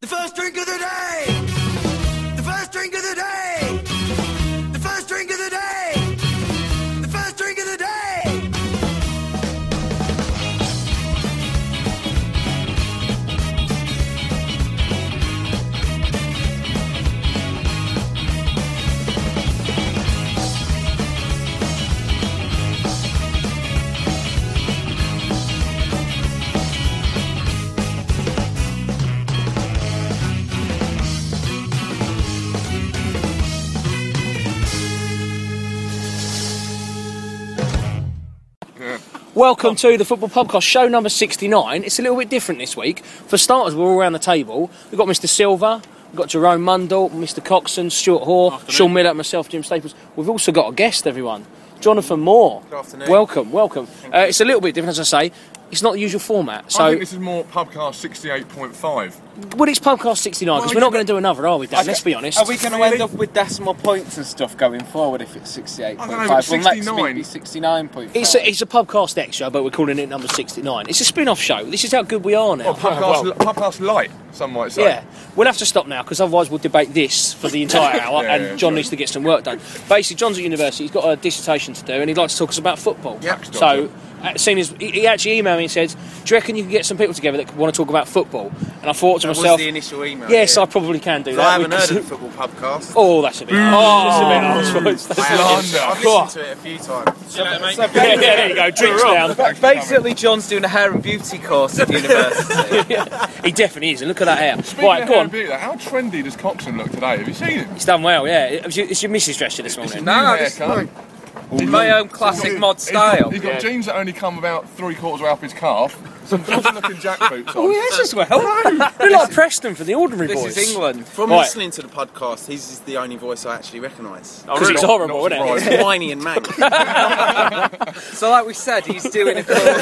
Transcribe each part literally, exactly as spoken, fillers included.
The first drink of the day! The first drink of the day! The first drink of the day! The first drink of the day! Welcome to the Football Podcast, show number sixty-nine. It's a little bit different this week. For starters, we're all around the table. We've got Mister Silver, we've got Jerome Mundell, Mister Coxon, Stuart Hoare, Afternoon. Sean Miller, myself, Jim Staples. We've also got a guest, everyone. Jonathan Moore. Good afternoon. Welcome, welcome. Uh, it's a little bit different, as I say. It's not the usual format. So, I think this is more Pubcast sixty-eight point five. well, it's Podcast sixty-nine, because Well, we're not yeah, going to do another, are we, Dan? Let's be honest. Are we going to Really? end up with decimal points and stuff going forward if it's sixty-eight point five? I don't know, Well, next sixty-nine. week be sixty-nine point five. It's a, it's a Pubcast extra, but we're calling it number sixty-nine. It's a spin-off show. This is how good we are now. Or Pubcast, Pubcast Light, some might say. Yeah, we'll have to stop now because otherwise we'll debate this for the entire hour, Yeah, and yeah, John sure. needs to get some work done. Basically, John's at university. He's got a dissertation to do, and he'd like to talk to us about football. Yep. So, uh, seeing as he, he actually emailed me and said, "Do you reckon you can get some people together that want to talk about football?" And I thought to That myself, was the initial email. "Yes, yeah. I probably can do So that." I haven't because- heard of the Football Pubcast. Oh, that's a bit. Oh, that's a bit harsh. That's I a have. bit- I've listened to it a few times. yeah, yeah, there you go. Drinks down. Basically, John's doing a hair and beauty course at university. He definitely is. And look at that hair. Speaking Right, of go hair on. and beauty, how trendy does Coxon look today? Have you seen him? He's done well. Yeah, It was your- it's your missus dressed you this morning. New No, this haircut. in my own classic mod He's got- style. He's got jeans that only come about three quarters way up his calf. Some awesome looking jack boots on. Oh, yes, as well. You're like Preston for the ordinary This boys. is England. From Right. listening to the podcast, his is the only voice I actually recognise. Because it's Not- horrible, not isn't it? surprised. Whiny and mank. So, like we said, he's doing a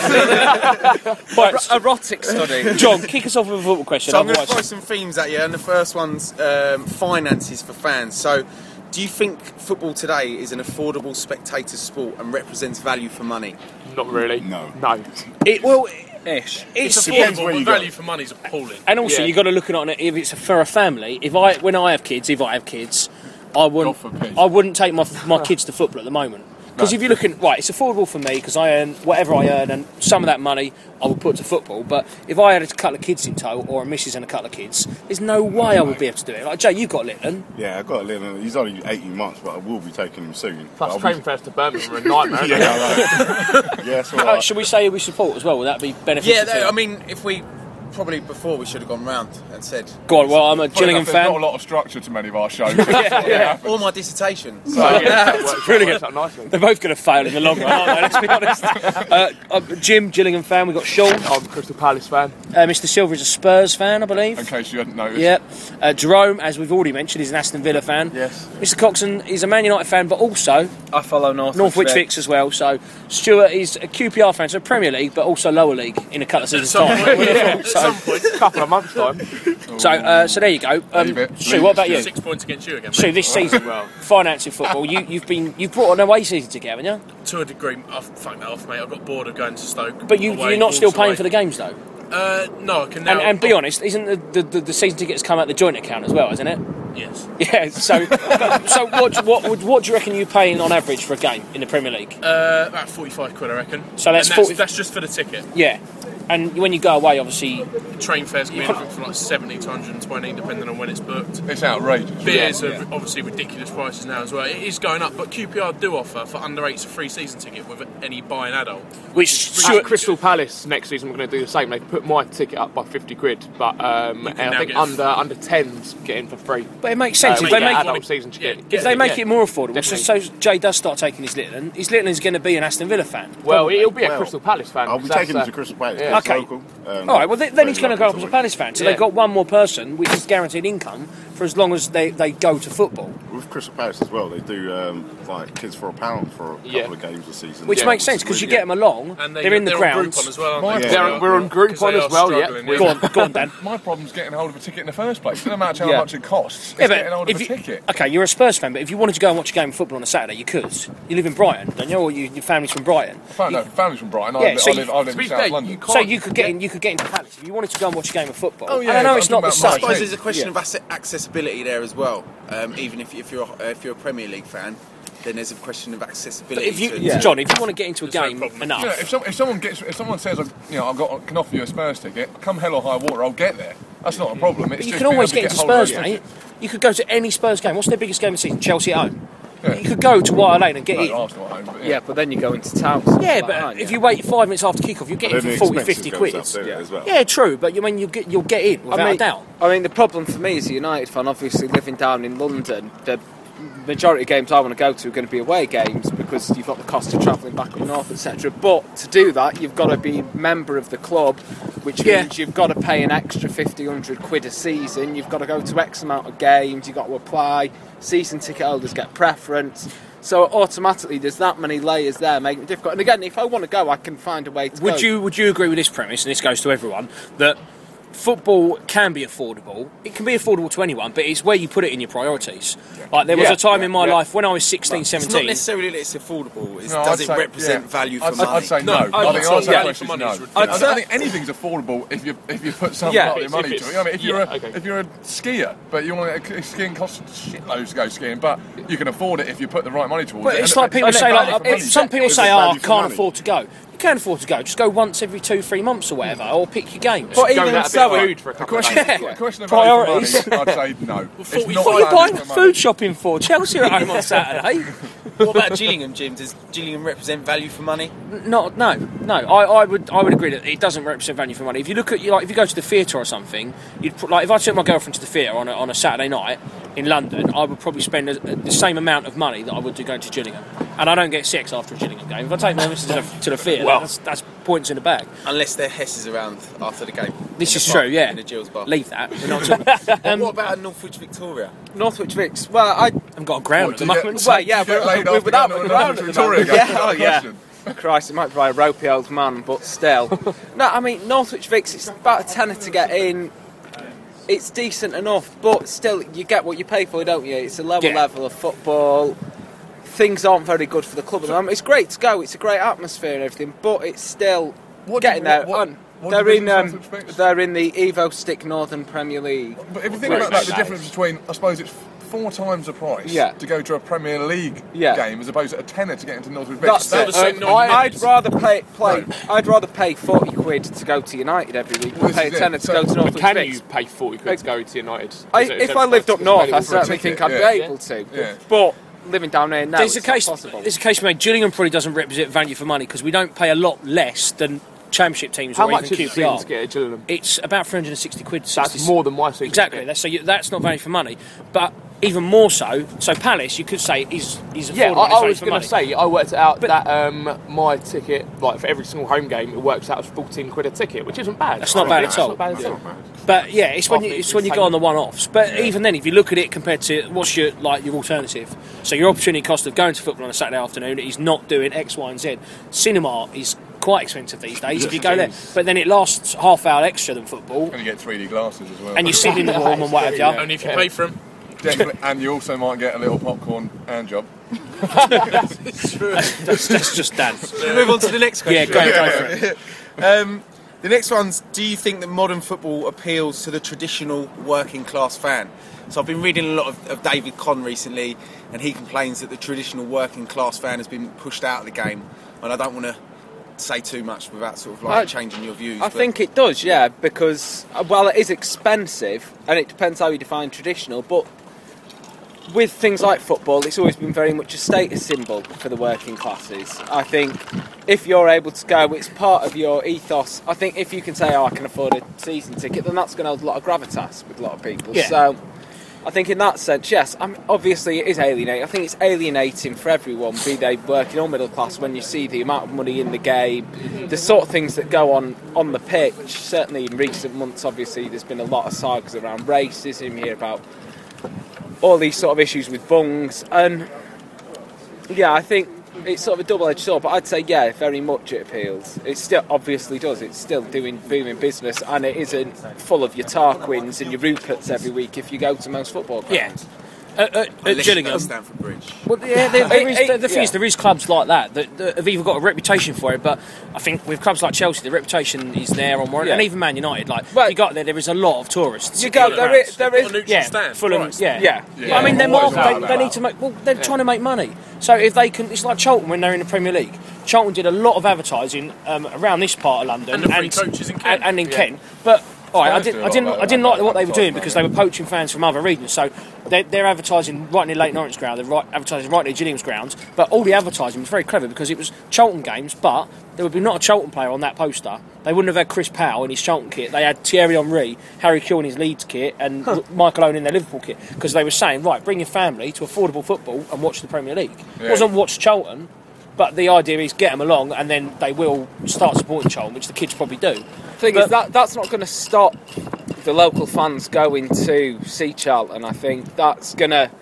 course Right, in erotic study. John, kick us off with a football question. So I'm going to otherwise- throw some themes at you, and the first one's um, finances for fans. So, do you think football today is an affordable spectator sport and represents value for money? Not really. No. No. It well, Ish. it's, depends where but you value go. for money's appalling. and also Yeah. you got to look at it on it if it's for a family. If I when I have kids, if I have kids, I wouldn't God forbid. I wouldn't take my my kids to football at the moment. Because No. if you're looking right, it's affordable for me because I earn whatever I earn, and some of that money I would put to football. But if I had a couple of kids in tow, or a missus and a couple of kids, there's no way I would be able to do it. Like Jay, you got Litton. Yeah, I've got a little. He's only eighteen months, but I will be taking him soon. But Plus, I'll train be, fares to Birmingham are a nightmare. yeah, I know. Yeah, it's all Uh, right. should we say who we support as well? Would that be beneficial? Yeah, to that- you? I mean, if we probably before we should have gone round and said Go on. Well, I'm a Funny Gillingham enough, There's not a fan. lot of structure to many of our shows. all my dissertation. So, Works- Brilliant. works out nicely. They're both going to fail in the long run, aren't they? Let's be honest. Uh, uh, Jim, Gillingham fan. We've got Sean. I'm a Crystal Palace fan. Uh, Mister Silver is a Spurs fan, I believe. In case you hadn't noticed. Yep. Uh, Jerome, as we've already mentioned, is an Aston Villa fan. Yes. Mister Coxon is a Man United fan, but also I follow Northwich. Northwich Vic. Vicks as well. So Stuart is a Q P R fan, so Premier League, but also lower league in a couple of seasons' some time. point, Yeah. At some point, a couple of months time. So, uh, so there you go. Um, Leave it. Stu, Leave what it, about you? Six points against you again. Stu, this season, Well. financing football, you, you've been you've brought an away season together, haven't you? To a degree, I've fucked that off, mate. I got bored of going to Stoke. But you, away, you're not still Wolves paying away. for the games, though. Uh, no, I can now. And, and be honest, isn't the, the, the season tickets come out the joint account as well, isn't it? Yes. Yeah. So, so what what would what do you reckon you're paying on average for a game in the Premier League? Uh, about forty-five quid, I reckon. So that's and that's, forty that's just for the ticket. Yeah. And when you go away, obviously, Train fares can be anything from like seventy to one hundred twenty, depending on when it's booked. It's outrageous. Beers Yeah, are yeah. obviously ridiculous prices now as well. It is going up, but Q P R do offer for under eights a free season ticket with any buying adult. which At Stuart, Crystal Palace next season we're going to do the same. They put my ticket up by fifty quid, but um, and can now I think get- under under tens get in for free. but it makes sense Uh, if we they get make adult season ticket. yeah, if they make yeah. it more affordable. So, Definitely. so Jay does start taking his Litton. His Litton is going to be an Aston Villa fan. Well, probably. it'll be a Well, Crystal Palace fan. I'll be 'cause taking him that's, to uh, Crystal Palace. yeah. It's Okay. local. Um, All right. Well, then, then he's going to very go up as a local Palace fan. So Yeah. they've got one more person, which is guaranteed income for as long as they, they go to football. With Crystal Palace as well, they do um, like kids for a pound for a couple Yeah. of games a season. Which Yeah, makes sense because you get them along. And they, they're in the they're grounds. on Groupon as well, aren't they? Yeah. They're- we're on Groupon 'Cause they as are well, yeah. struggling, We- Go on, go on, Dan. My problem's getting hold of a ticket in the first place. It doesn't matter how Yeah. much it costs. It's Yeah, getting hold but of if a you, ticket. okay, you're a Spurs fan, but if you wanted to go and watch a game of football on a Saturday, you could. You live in Brighton, don't you? Or you, your family's from Brighton. Fam- no, family's from Brighton. I Yeah, live, so I you- live, I live To be in fair, South you London. can't So you could get in, you could get into Palace if you wanted to go and watch a game of football. Oh, yeah, and I know but it's I'm not the talking about I same. suppose there's a question Yeah. of asset accessibility there as well. Um, even if, if you're uh, if you're a Premier League fan, then there's a question of But accessibility. if you, to, yeah. John, if you want to get into a There's no game problem. enough, You know, if, some, if someone gets, if someone says, you know, I've got can offer you a Spurs ticket, come hell or high water, I'll get there. That's not a problem. It's but you just can being always able get to into hold of Spurs, those mate. You could go to any Spurs game. What's their biggest game of the season? Chelsea at home. Yeah. You could go to White Hart Lane and get No, in. Arsenal at home, but yeah. Yeah, but then you go into town. Yeah, like but that, if yeah. you wait five minutes after kick-off, you're getting Then for the forty, expenses fifty goes quid. up, don't it, Yeah. as well? yeah, true, but you mean you get, you'll get in without I mean, a doubt. I mean, the problem for me as a United fan, obviously living down in London, the majority of games I want to go to are going to be away games because you've got the cost of travelling back up north, et cetera. But to do that, you've got to be a member of the club, which Yeah. means you've got to pay an extra fifty, one hundred quid a season. You've got to go to X amount of games. You've got to apply. Season ticket holders get preference. So automatically, there's that many layers there, making it difficult. And again, if I want to go, I can find a way to go. Would you would you agree with this premise, and this goes to everyone, that football can be affordable? It can be affordable to anyone, but it's where you put it in your priorities. Like there was Yeah, a time yeah, in my yeah. life when I was sixteen, it's not seventeen. necessarily that it's affordable. It's, No, does I'd it say- represent yeah. value for I'd, money? I'd say no. No, I I'd think say the answer to that value question for is money no. is ridiculous. I, I'd say- I think anything's affordable if you if you put some Yeah, part of your if money it's- to it. I mean, if you're yeah, a okay. if you're a skier, but you want to, skiing costs shitloads to go skiing, but you can afford it if you put the right money towards But it. it's And- like people and say, value like, for money. some people It's say, value oh, I for can't money. afford to go. You can afford to go. Just go once every two, three months or whatever, or pick your games. But Go even without a bit so, of it- food for a The couple of question, days. the question of Priorities. value for money, I'd say no. It's forty- not What are you value buying for money. food shopping for? Chelsea are at home on Saturday. What about Gillingham, Jim? Does Gillingham represent value for money? Not, no, no. I, I would, I would agree that it doesn't represent value for money. If you look at, you like, if you go to the theatre or something, you'd put, like, if I took my girlfriend to the theatre on a, on a Saturday night in London, I would probably spend a, a, the same amount of money that I would do going to Gillingham, and I don't get sex after a Gillingham game. If I take my missus to the, to the theatre, Well. that's, that's points in the bag. Unless their Hess is around after the game. This In is the bar, true, yeah. In the Gills bar. Leave that. We're not talking, um, what about Northwich Victoria? Northwich Vicks. Well, I I've got a ground What, at do the you get- moment. Well, yeah, you get but laid we're after without going the to ground another at the moment. Victoria game? Yeah, Is that oh, the yeah. question? Christ, it might be a ropey old man, but still. No, I mean, Northwich Vicks, it's about a tenner to get in. It's decent enough, but still, you get what you pay for, don't you? It's a lower Yeah. level of football. Things aren't very good for the club at the moment. It's great to go, it's a great atmosphere and everything, but it's still What do- getting there. what- And what they're division in, is um, Northwich Vicks? they're in the Evo Stick Northern Premier League. But if you think Right. about that, the Right. difference between, I suppose it's four times the price Yeah. to go to a Premier League Yeah. game as opposed to a tenner to get into Northwood Vicks. That's Still it. the same Uh, ninety I, I'd minutes. rather pay, play. I'd rather pay forty quid to go to United every week Well, than pay a this is tenner it. to So- go to but Northwich Can Vicks. you pay forty quid to go to United? I, Is it- if is I it- lived up north, I available for a certainly ticket, think I'd yeah. be able to. Yeah. But living down there now, There's a it's not case. possible. There's a case made. Gillingham probably doesn't represent value for money because we don't pay a lot less than Championship teams How or much even is Q P R. it to get a Gillingham? It's about three hundred and sixty quid. That's sixty more than my season Exactly. ticket. That's, so you, that's not value for money. But even more so, so Palace, you could say is is affordable. Yeah, I, it's I value was for going money. to say, I worked it out But- that um, my ticket, like for every single home game, it works out as fourteen quid a ticket, which isn't bad. That's not bad at That's all. not bad at all. But yeah, it's when I you think it's it's when you the go same. on the one-offs. But even then, if you look at it compared to what's your like your alternative, so your opportunity cost of going to football on a Saturday afternoon is not doing X, Y, and Z. Cinema is quite expensive these days if you go there. But then it lasts half hour extra than football, And you get three D glasses as well. and you sit in the warm and what have you. Only if you pay for them. Definitely, and you also might get a little popcorn hand job. That's, that's just Dan. Should we move on to the next Yeah, question? go, go for it. Um, the next one's, do you think that modern football appeals to the traditional working class fan? So I've been reading a lot of, of David Conn recently, and he complains that the traditional working class fan has been pushed out of the game. And I don't want to say too much without sort of like I- changing your views. I but- think it does, yeah, because uh, while it is expensive, and it depends how you define traditional, but with things like football, it's always been very much a status symbol for the working classes. I think if you're able to go, it's part of your ethos. I think if you can say, oh, I can afford a season ticket, then that's going to hold a lot of gravitas with a lot of people. Yeah. So I think in that sense, yes, I mean, obviously it is alienating. I think it's alienating for everyone, be they working or middle class, when you see the amount of money in the game, the sort of things that go on on the pitch. Certainly in recent months, obviously, there's been a lot of sagas around racism. You hear about all these sort of issues with bungs, and yeah, I think it's sort of a double-edged sword, but I'd say, yeah, very much it appeals. It still obviously does. It's still doing booming business, and it isn't full of your Tarquins and your Ruperts every week if you go to most football grounds. Yeah. At, at, at Unless you go Gillingham. Stamford Bridge. Well, yeah, there, there is, It- it- the thing yeah. is, there is clubs like that, that that have either got a reputation for it, but I think with clubs like Chelsea, the reputation is there on warrant, Yeah. and even Man United. Like, Well, if you got there, there is a lot of tourists. You go, in there crowds. is, there Got a is, neutral Yeah, stand. Fulham. Christ. Yeah, yeah. Yeah. I mean, they're Always market, out they, there. they need to make. Well, they're trying to make money. So if they can, it's like Charlton when they're in the Premier League. Charlton did a lot of advertising um, around this part of London And the free coaches in Kent. and, and in Yeah. Kent, but. All right, I Spurs do didn't, a I lot didn't, of I that, didn't that like what they were doing advertising, because yeah. they were poaching fans from other regions. So they're, they're advertising right near Leyton Orient ground, they're right, advertising right near Gillingham's grounds. But all the advertising was very clever because it was Charlton games, but there would be not a Charlton player on that poster. They wouldn't have had Chris Powell in his Charlton kit. They had Thierry Henry, Harry Kewell in his Leeds kit, and Michael Owen in their Liverpool kit because they were saying, right, bring your family to affordable football and watch the Premier League. Yeah. It wasn't watch Charlton. But the idea is get them along, and then they will start supporting Charlton, which the kids probably do. thing But- is that that's not going to stop the local fans going to see Charlton. I think that's going to.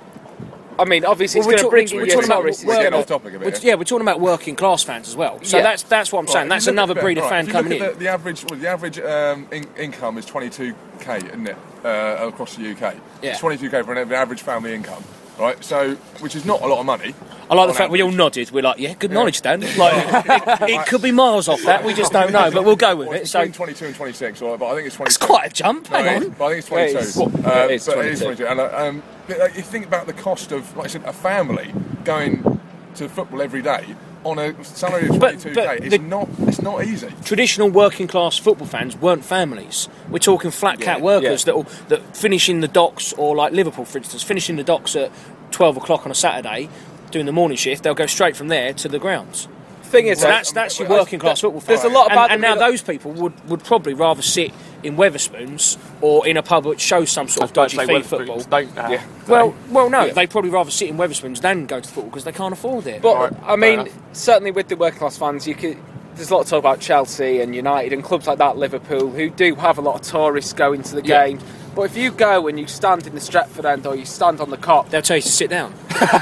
I mean, obviously, Well, it's we're going talk- to bring we're in your talking about tourists. We're It's getting gonna- off topic a We're, bit. yeah, we're talking about working class fans as well. So Yeah. that's that's what I'm saying. Right, That's if you look another at- breed of right, fan if you coming look in. at The, the average, well, the average um, in, income is twenty-two k, isn't it, uh, across the U K? Yeah. It's twenty-two k for an average family income, right? So, which is not a lot of money. I like the on fact we all average. nodded. We're like, yeah, good knowledge, Dan. Like, it, it could be miles off that. We just don't know, but we'll go with Well, it. it's So between twenty-two and twenty-six, right? But I think it's twenty-two. it's quite a jump. No, Hang it on. is, but I think it's Yeah, it is. twenty-two. Well, Uh, it is but it is twenty-two. twenty-two. And uh, um, but, like, you think about the cost of, like I said, a family going to football every day on a salary of But- twenty-two k. but It's the- not. It's not easy. Traditional working class football fans weren't families. We're talking flat cat Yeah, workers yeah. that that finish in the docks, or like Liverpool, for instance, finish in the docks at twelve o'clock on a Saturday, doing the morning shift. They'll go straight from there to the grounds. Thing is, So though, that's that's your Well, working class football fan. there's a lot and, about and the now middle- those people would, would probably rather sit in Weatherspoons or in a pub which shows some sort of Don't dodgy say feed Weatherspoons, football. Don't, uh, Yeah. Well, well, no, Yeah. they'd probably rather sit in Weatherspoons than go to football because they can't afford it. But Right, I fair mean, enough. certainly with the working class fans, you could. There's a lot of talk about Chelsea and United and clubs like that, Liverpool, who do have a lot of tourists going to the Yeah. games. But if you go and you stand in the Stretford end or you stand on the Cop, they'll tell you to sit down.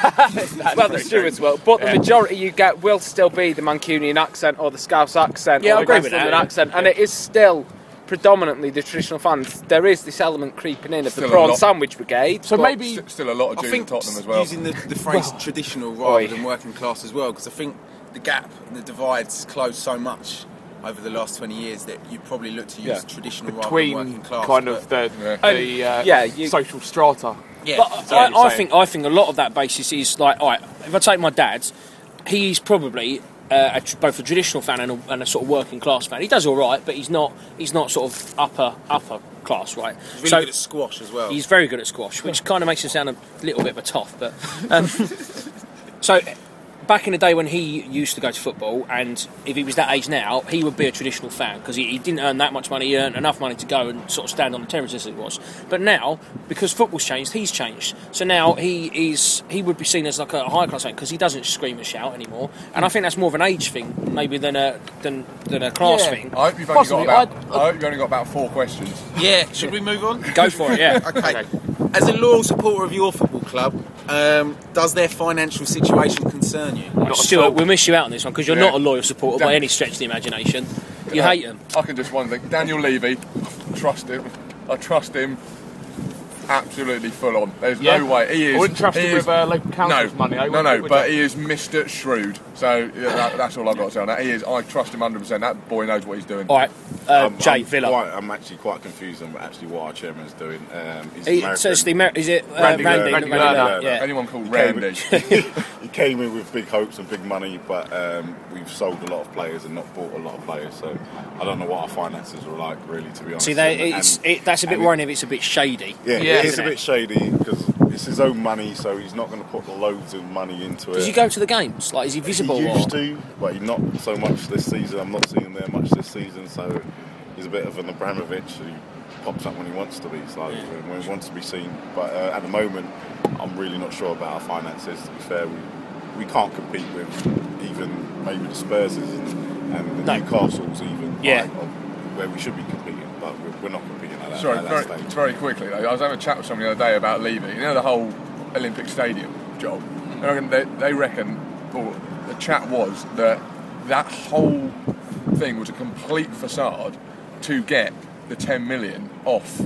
well, the stewards will, but the majority you get will still be the Mancunian accent or the Scouse accent Yeah, or I the agree West with London that. accent, and it is still predominantly the traditional fans. There is this element creeping in of Still the a prawn lot. sandwich brigade. So but- maybe St- Still a lot of I Jews think at Tottenham as well. using the, the phrase traditional rather Oi. than working class as well, because I think the gap and the divide's closed so much over the last twenty years that you probably look to use Yeah. traditional rather than between working class. kind but- of the, Yeah. the uh, yeah, you- social strata. yeah. But what I, you're I saying. think I think a lot of that basis is like, all right, if I take my dad, he's probably uh, a, tr- both a traditional fan and a, and a sort of working class fan. He does all right, but he's not he's not sort of upper upper class, right? He's really so good at squash as well. he's very good at squash, which kind of makes him sound a little bit of a toff. But um, so. Back in the day when he used to go to football, and if he was that age now, he would be a traditional fan because he, he didn't earn that much money. He earned enough money to go and sort of stand on the terrace as it was. But now, because football's changed, he's changed. So now he is he would be seen as like a high class fan because he doesn't scream and shout anymore. And I think that's more of an age thing maybe than a than than a class Yeah. thing. I hope you've only Possibly, got about. I'd- I hope you've only got about four questions. Yeah, should we move on? Go for it, yeah. Okay. As a loyal supporter of your football club, um, does their financial situation concern you? Not at Stuart, all. we'll miss you out on this one because you're Yeah. not a loyal supporter by Dan- any stretch of the imagination. You Uh, hate them. I can just one thing. Daniel Levy, trust him. I trust him. Absolutely full on. There's Yeah. no way he is. I wouldn't trust he him is- with uh, local council's no, money. I no, wouldn't, no. would But you? he is Mister Shrewd. So yeah, that, that's all I've got to say on that. He is. I trust him one hundred percent. That boy knows what he's doing. All right, uh, I'm, Jay I'm Villa. Quite, I'm actually quite confused on actually what our chairman is doing. Um, he's He, American. so it's the Amer- is it uh, Randy Randy? Lerner. Randy Randy Lerner, Lerner. yeah. Anyone called He came Randy? in- he came in with big hopes and big money, but um, we've sold a lot of players and not bought a lot of players. So I don't know what our finances are like, really, to be honest. See, they, And- it's, and- it, that's a bit and it- worrying if it's a bit shady. Yeah, Yeah, it is isn't a it? bit shady because it's his own money, so he's not going to put loads of money into it. Does he go to the games? Like, is he visible? He used or? to, but he not so much this season. I'm not seeing him there much this season, so he's a bit of an Abramovich who pops up when he wants to be, so when he wants to be seen. But uh, at the moment, I'm really not sure about our finances. To be fair, we we can't compete with even maybe the Spurses and, and the No. Newcastles even, Yeah. like, of where we should be competing, but we're, we're not competing at that, Sorry, at that very, stage. very quickly. I was having a chat with someone the other day about leaving. You know the whole Olympic Stadium job. They reckon, they, they reckon or the chat was that that whole thing was a complete facade to get the ten million off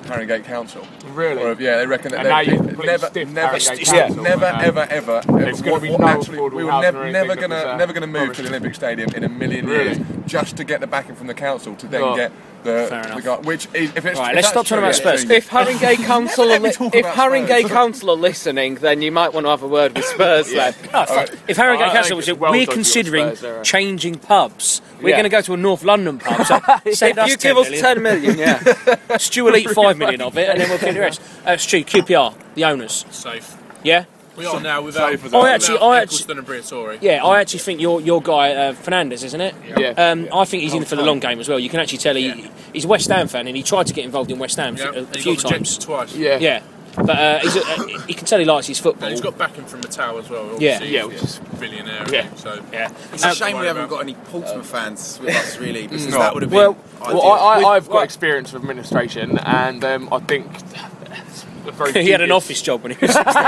Harringay Council. Really? Or if, yeah, they reckon that And now they you can put never, stiff never, Harringay yeah, Council, never, um, ever, ever, there's ever. gonna be what- no actually, affordable we were housing nev- or never anything gonna, that was, uh, never gonna move to flourished. the Olympic Stadium in a million Really? years, just to get the backing from the council to then Oh. get the, Fair the enough. guy. Which is, if it's Right, if let's that's stop talking true, about yeah, Spurs. yeah. If Harringay Council, are let me li- talk if about Harringay Spurs. Council are listening, then you might want to have a word with Spurs. Then Oh, fuck. If Harringay I- I Council think was it's it, well we're dodgy what considering Spurs are. changing pubs. We're Yeah. going to go to a North London pub. So send if us you ten give us million. ten million, yeah. Stu will eat five million of it, and then we'll get the rest. Uh, Stu, Q P R, the owners. Safe. Yeah. We are now without. Safe as I without actually- I actually- Eccleston and Briatore. Yeah, I actually think your your guy uh, Fernandez, isn't it? Yeah. Um, I think he's in for the long game as well. You can actually tell he, Yeah. he's a West Ham fan, and he tried to get involved in West Ham Yeah, a, a and he few got rejected times. twice. Yeah. Yeah, but uh, he's a, uh, you can tell he likes his football. And he's got backing from Mattel as well. Yeah. Obviously. Yeah, He's which is- a billionaire. Yeah. So yeah. It's a Um, shame we worry haven't about- got any Portsmouth fans with us, really, because No. that would have been Well, ideal. well I, I, I've got well- experience of administration, and um, I think it's a very he had an dubious- office job when he was.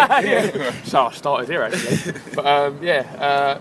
So I started here actually, but um, yeah, uh,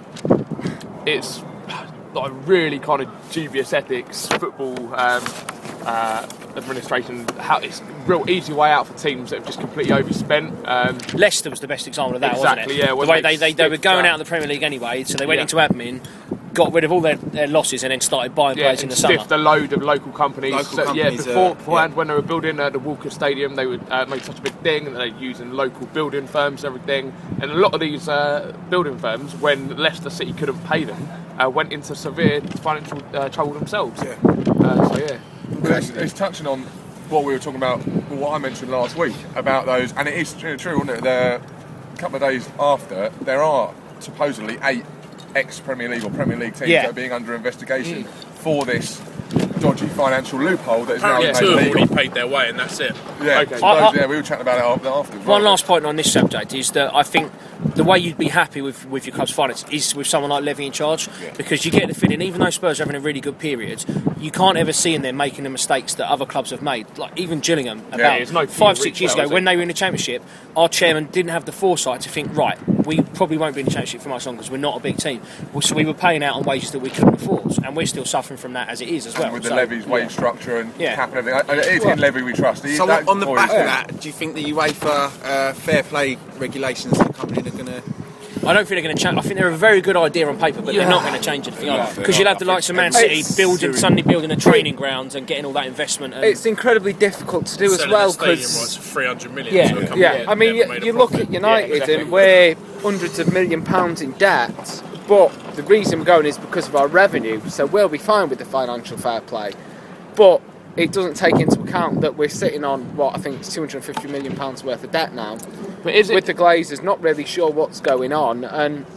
it's like really kind of dubious ethics football um, uh, administration. How it's a real easy way out for teams that have just completely overspent. Um, Leicester was the best example of that, Exactly, wasn't it? yeah, when the way they they, they, they were stiffed going that. out of the Premier League anyway, so they went Yeah. into admin, got rid of all their, their losses, and then started buying yeah, players in and the summer. stiffed a load of local companies. Local So, yeah, companies, uh, before, beforehand, yeah. when they were building uh, the Walker Stadium, they would uh, make such a big thing, and they're using local building firms and everything. And a lot of these uh, building firms, when Leicester City couldn't pay them, uh, went into severe financial uh, trouble themselves. Yeah. Uh, so yeah. But it's, it's touching on what we were talking about, what I mentioned last week about those, and it is true, true isn't it? The, a couple of days after, there are supposedly eight ex-Premier League or Premier League teams Yeah. that are being under investigation for this dodgy financial loophole that is now apparently made two have legal. already paid their way, and that's it. Yeah, Okay. suppose, I- I- yeah, we were chatting about it after. after One last point on this subject is that I think the way you'd be happy with, with your club's finance is with someone like Levy in charge, because you get the feeling, even though Spurs are having a really good period, you can't ever see in them making the mistakes that other clubs have made. Like even Gillingham, about it's no five, Peter six years Rich now, ago, is when it? they were in the Championship, our chairman didn't have the foresight to think, right, we probably won't be in the Championship for much longer because we're not a big team. Well, so we were paying out on wages that we couldn't afford, and we're still suffering from that as it is as well. with the So, levies, wage yeah. structure, and Yeah. cap and everything. I- I- It is in Levy we trust. He- So that's on the point back is- of that, do you think the UEFA uh, fair play regulations are coming in are going to... I don't think they're going to change. I think they're a very good idea on paper, but they're not going to change anything. No, Because they're you'll not. have the likes of Man It's- City it's- building, suddenly building a training ground and getting all that investment. And It's incredibly difficult to do as Selling well the stadium because rights for three hundred million. Yeah. to a company yeah, that I mean, never you, made a you look profit. at United Yeah, exactly. and we're hundreds of million pounds in debt, but the reason we're going is because of our revenue. So we'll be fine with the financial fair play, but it doesn't take into account that we're sitting on what I think is two hundred fifty million pounds worth of debt now. But is it With the Glazers, not really sure what's going on, and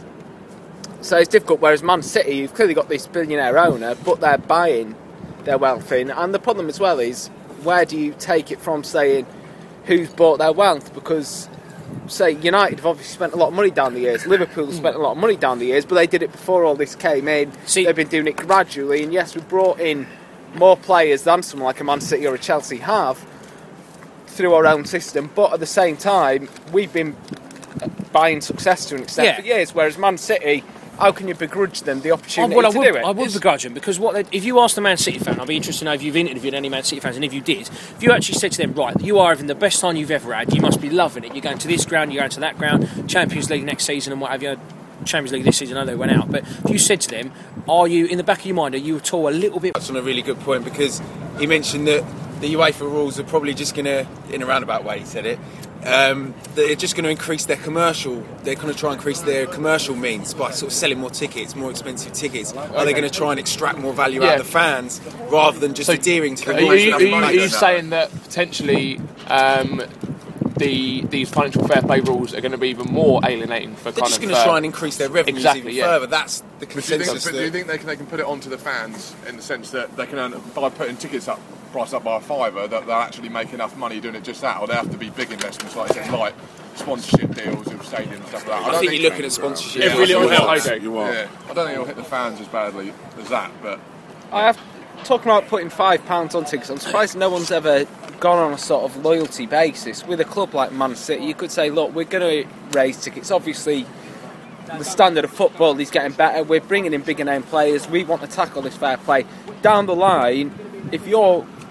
so it's difficult. Whereas Man City, you've clearly got this billionaire owner, but they're buying their wealth in, and the problem as well is where do you take it from? Saying who's bought their wealth? Because say United have obviously spent a lot of money down the years, Liverpool have spent a lot of money down the years, but they did it before all this came in. See- They've been doing it gradually, and yes, we brought in more players than someone like a Man City or a Chelsea have through our own system, but at the same time, we've been buying success to an extent Yeah. for years, whereas Man City, how can you begrudge them the I, opportunity well, I to would, do it? I would begrudge them because what they, if you ask the Man City fan, I'd be interested to know if you've interviewed any Man City fans, and if you did, if you actually said to them, right, you are having the best time you've ever had, you must be loving it. You're going to this ground, you're going to that ground, Champions League next season, and what have you. Champions League this season, I know they went out, but if you said to them, are you in the back of your mind, are you at all a little bit? That's on a really good point because he mentioned that the UEFA rules are probably just going to, in a roundabout way, he said it, um, they're just going to increase their commercial, they're going to try and increase their commercial means by sort of selling more tickets, more expensive tickets. Are they going to try and extract more value out Yeah. of the fans rather than just So, adhering to the Are you, rules? are and you, having are money you on that? saying that potentially um, the these financial fair play rules are going to be even more alienating for They're kind just of going to uh, try and increase their revenues exactly, even yeah. further. That's the But do you consensus. think, but do you that- think they can, they can put it onto the fans in the sense that they can earn by putting tickets up, price up by a fiver, that they'll actually make enough money doing it just that, or they have to be big investments like you said, like sponsorship deals of stadiums and stuff like that. I don't think you're looking at sponsorship. Every deals. little You help. are. Okay. You are. Yeah, I don't think it'll hit the fans as badly as that, but I have talking about putting five pounds on tickets. I'm surprised no one's ever gone on a sort of loyalty basis with a club like Man City. You could say, look, we're going to raise tickets. Obviously, the standard of football is getting better. We're bringing in bigger name players. We want to tackle this fair play down the line. If you're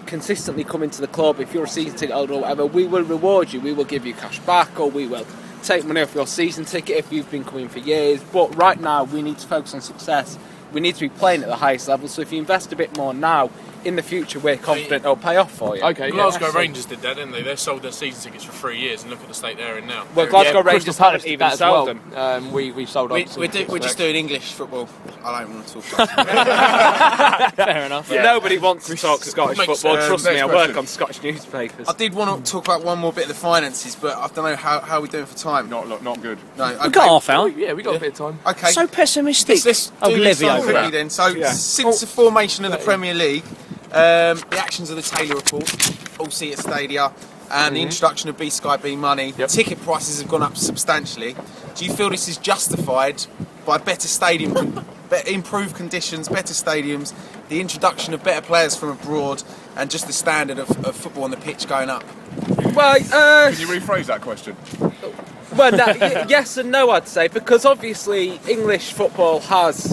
consistently come into the club, if you're a season ticket holder or whatever, we will reward you. We will give you cash back, or we will take money off your season ticket if you've been coming for years. But right now, we need to focus on success. We need to be playing at the highest level. So if you invest a bit more now, in the future, we're confident it'll pay off for you. Okay, Glasgow yeah. Rangers did that, didn't they? They sold their season tickets for three years, and look at the state they're in now. Well, Glasgow yeah, Rangers Crystal Palace haven't did even that as sold well. them. Um, we we sold We, up. we're, do, we're just doing English football. I don't want to talk about it. Fair enough. Yeah. Nobody wants to talk Scottish Makes football. sense. Trust Um, me, I next work question. on Scottish newspapers. I did want to talk about one more bit of the finances, but I don't know how, how are we doing for time. Not, not, not good. No, okay. We've got half hour. Yeah, we got a bit of time. Okay. So pessimistic. Let's, let's oh, do this Levy one over quickly there. then. So, since the formation of the Premier League, um, the actions of the Taylor Report, all seater stadia, and the introduction of B Sky B Money, Yep. ticket prices have gone up substantially. Do you feel this is justified by better stadium, better improved conditions, better stadiums, the introduction of better players from abroad, and just the standard of, of football on the pitch going up? Well, uh, Can you rephrase that question? well, no, y- yes and no, I'd say, because obviously English football has,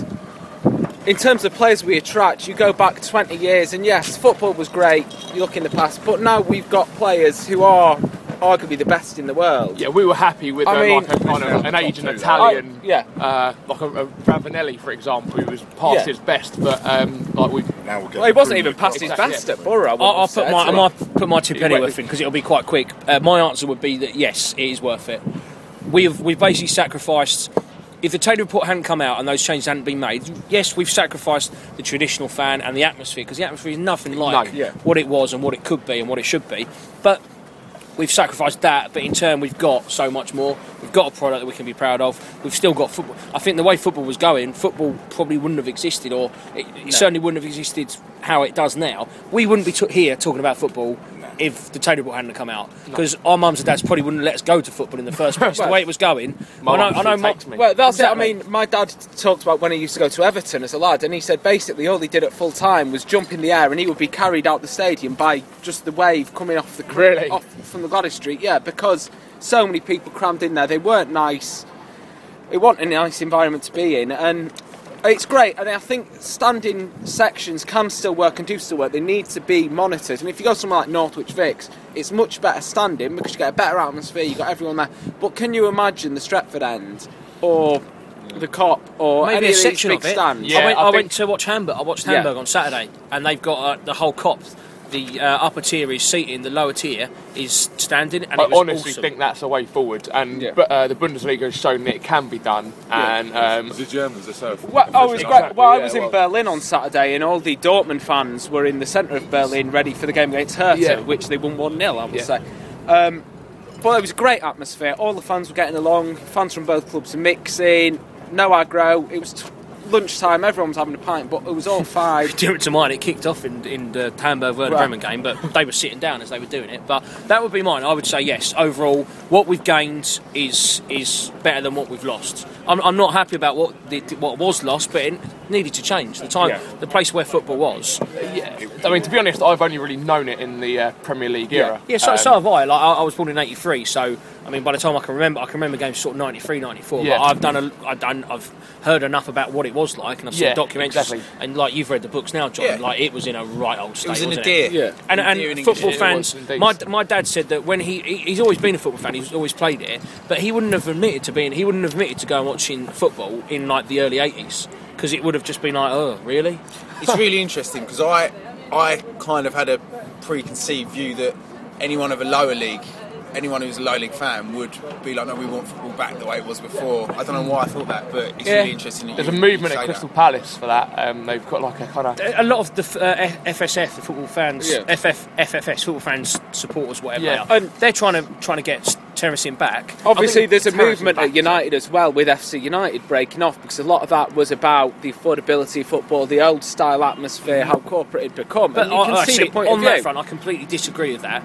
in terms of players we attract, you go back twenty years, and yes, football was great, you look in the past, but now we've got players who are arguably the best in the world. Yeah, we were happy with I uh, mean- like a kind of an Top aging two, Italian, I- yeah. uh, like a, a Ravanelli, for example, who was past Yeah. his best, but um, like we. Now we'll get Well, he wasn't the even past his Exactly, best yeah. at Borough. I I'll, wouldn't I'll have put said, my, I so- might put my two It penny won't worth be- in because it'll be quite quick. Uh, my answer would be that yes, it is worth it. We've we've basically sacrificed. If the Taylor Report hadn't come out and those changes hadn't been made, yes, we've sacrificed the traditional fan and the atmosphere, because the atmosphere is nothing like No, yeah. what it was and what it could be and what it should be. But we've sacrificed that, but in turn we've got so much more. We've got a product that we can be proud of. We've still got football. I think the way football was going, football probably wouldn't have existed, or it, it certainly wouldn't have existed how it does now. We wouldn't be t- here talking about football if the Taylor Report hadn't come out, because our mums and dads probably wouldn't let us go to football in the first place. The way it was going, My I know, mum I know still my, takes me. Well, that's Exactly. it. I mean, my dad talked about when he used to go to Everton as a lad, and he said basically all he did at full time was jump in the air, and he would be carried out the stadium by just the wave coming off the Really? off from the Gladys Street. Yeah, because so many people crammed in there. They weren't nice. It wasn't a nice environment to be in, and it's great. And I think standing sections can still work and do still work. They need to be monitored. And if you go somewhere like Northwich Vicks, it's much better standing because you get a better atmosphere. You got everyone there. But can you imagine the Stretford end or the Cop or maybe any a of these section big of it. stands? Yeah, I went, I I think- went to watch Hamburg. I watched Yeah. Hamburg on Saturday, and they've got uh, the whole cop. The uh, upper tier is seating, the lower tier is standing, and I it was honestly awesome. think that's a way forward, and Yeah. but, uh, the Bundesliga has shown that it can be done. And um, The Germans are so. Well, oh, it was Exactly, great. Well, I yeah, was in well- Berlin on Saturday, and all the Dortmund fans were in the centre of Berlin, ready for the game against Hertha, Yeah. which they won one nil, I would Yeah. say. Um, but it was a great atmosphere. All the fans were getting along. Fans from both clubs were mixing. No aggro. It was t- lunchtime. Everyone was having a pint, but it was all fine. Do it to mine. It kicked off in, in the Hamburg Werder Right. Bremen game, but they were sitting down as they were doing it. But that would be mine. I would say yes. Overall, what we've gained is is better than what we've lost. I'm, I'm not happy about what the, what was lost, but it needed to change. The time, Yeah. the place where football was. yeah, I mean, to be honest, I've only really known it in the uh, Premier League era. Yeah, so, Um, so have I. Like I, I was born in eighty-three, so I mean, by the time I can remember, I can remember games sort of ninety-three, ninety-four. Yeah. But I've done, a, I've done, I've heard enough about what it was like, and I've seen Yeah, documentaries. exactly. And like you've read the books now, John. Yeah. Like it was in a right old state. It was in a wasn't deer. it? Yeah. And, In and deer in English. football It fans. was indeed. My, my dad said that when he, he he's always been a football fan. He's always played it, but he wouldn't have admitted to being. He wouldn't have admitted to going watching football in like the early eighties because it would have just been like, oh, really? It's really interesting because I, I kind of had a preconceived view that anyone of a lower league, anyone who's a lower league fan would be like, no, we want football back the way it was before. I don't know why I thought that, but it's Yeah. really interesting. that There's you- a you movement say at that. Crystal Palace for that. Um, they've got like a kind of A lot of the f- uh, F S F, the football fans, Yeah. F F, F F S, football fans, supporters, whatever Yeah. they are, and they're trying to trying to get terracing back. Obviously, I think there's a Terrace is movement back, at United as well, with F C United breaking off, because a lot of that was about the affordability of football, the old style atmosphere, how corporate it'd become. But and you I, can I see see the point on of that view. front, I completely disagree with that.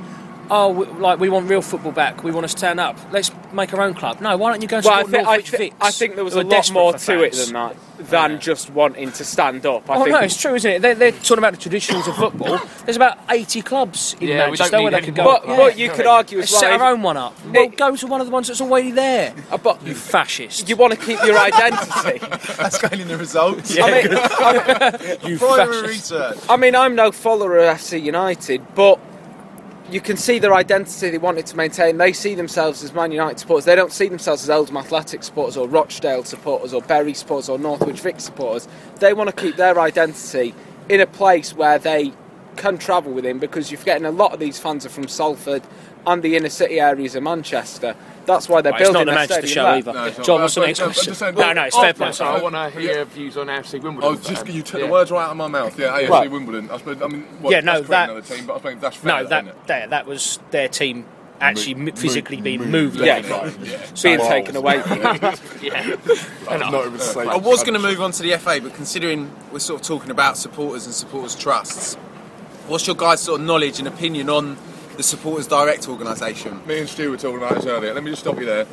oh, we, like we want real football back. We want to stand up. Let's make our own club. No, why don't you go and Well, I, support thi- I, Norwich thi- Vicks? I think there was who a are lot desperate more for to it fans. than that, than just wanting to stand up. I Oh think no, it's true, isn't it? They're, they're talking about the traditions of football. There's about eighty clubs in Yeah, we Manchester don't where need they could any go. more. But, Yeah. but you could argue as Let's well. set our if- own one up. Well, It- go to one of the ones that's already there. uh, but You fascist. you want to keep your identity. That's going in the results. I mean, I, You Primary fascist. research. I mean, I'm no follower of F C United, but you can see their identity they wanted to maintain. They see themselves as Man United supporters. They don't see themselves as Oldham Athletic supporters or Rochdale supporters or Bury supporters or Northwich Vic supporters. They want to keep their identity in a place where they can travel within, because you're forgetting a lot of these fans are from Salford and the inner city areas of Manchester. That's why they're Right, it's building not the their Manchester stadium show there. either. No, it's not. John, what's the Uh, next but, uh, I'm question? just saying- No, no, it's Oh, fair play. so I want to hear your views on A F C Wimbledon. Oh, just you took Yeah. the words right out of my mouth. Yeah, A F C Right. Wimbledon. I suppose. I mean, what, Yeah, no, that's that- another team, but I think that's fair, No, isn't that, it? that that was their team actually Mo- m- physically mo- being mo- moved. Yeah. off the field. Being Wow. taken away from them. Yeah. I'm not even saying. I was going to move on to the F A, but considering we're sort of talking about supporters and supporters trusts, what's your guys' sort of knowledge and opinion on the Supporters Direct organisation? Me and Stu were talking about this earlier. Let me just stop you there.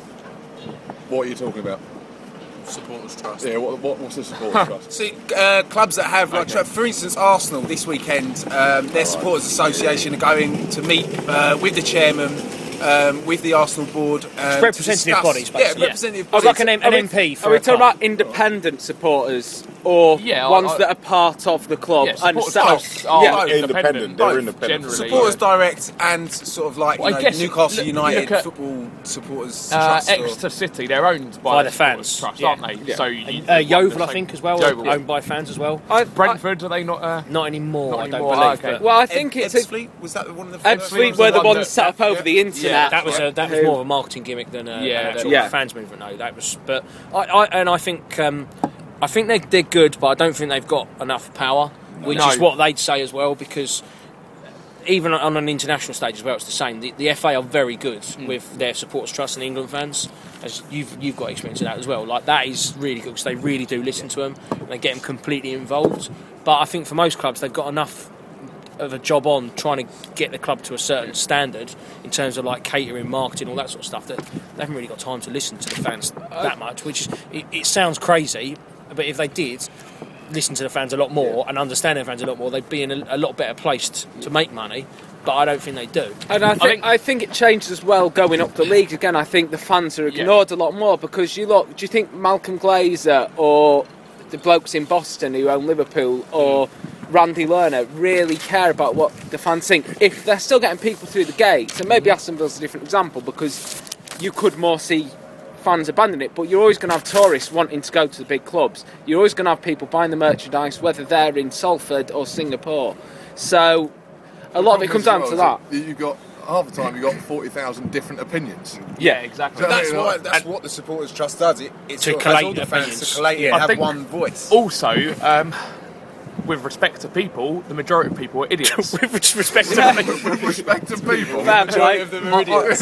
What are you talking about? Supporters Trust. Yeah, what, what, what's the supporters trust? See, uh, clubs that have, like, Okay. for instance, Arsenal this weekend, um, their supporters association are going to meet uh, with the chairman, um, with the Arsenal board. Um, to representative discuss- bodies, Yeah, basically. representative I was bodies. like an, M- Are an we- M P for Are we a talking club. about independent supporters or Yeah, I- ones I- that are part of the club Yeah, and supporters set up? trusts are Yeah. Independent, they're both, independent. generally, Supporters yeah. Direct and sort of like you Well, I know, guess Newcastle look- United look at- football supporters Uh, trust. or- Exeter City, they're owned by, By the Supporters fans, Trust, yeah. aren't they? Yeah. So you, Uh, you Yeovil, want I the same- think, as well, Yeovil. owned by fans as well. I, Brentford, are they not? Uh, Not anymore, Not I don't anymore, believe. okay. but well, I think Eb- it's a, Ebbsfleet, was that one of the Ebbsfleet was were the the one ones that- set up over the internet. that was a that was Who- more of a marketing gimmick than a, Yeah, an actual yeah. fans movement. No, that was. But I, I and I think um, I think they're, they're good, but I don't think they've got enough power, which No. is what they'd say as well. Because even on an international stage as well, it's the same. The, the F A are very good with their supporters trust and England fans, as you've you've got experience of that as well. Like that is really good because they really do listen to them and they get them completely involved. But I think for most clubs, they've got enough of a job on trying to get the club to a certain standard in terms of like catering, marketing, all that sort of stuff, that they haven't really got time to listen to the fans that much, which is, it, it sounds crazy, but if they did listen to the fans a lot more and understand their fans a lot more, they'd be in a, a lot better placed to make money, but I don't think they do. And I think, I think think- it changed as well going up the league. Again, I think the fans are ignored a lot more because you look, do you think Malcolm Glazer or the blokes in Boston who own Liverpool or Randy Lerner really care about what the fans think? If they're still getting people through the gates, and maybe Aston Villa's a different example because you could more see fans abandon it, but you're always going to have tourists wanting to go to the big clubs. You're always going to have people buying the merchandise, whether they're in Salford or Singapore. So a lot of it comes down to that. You've got half the time you've got forty thousand different opinions. yeah, exactly. So That's Yeah, why. like- That's what the Supporters Trust does. It, it To sort of has collate all the fans opinions. to collate it Yeah. and I have think- one voice. Also, um, with respect to people, the majority of people are idiots. With respect to the With respect to people. Fair play. of them are idiots.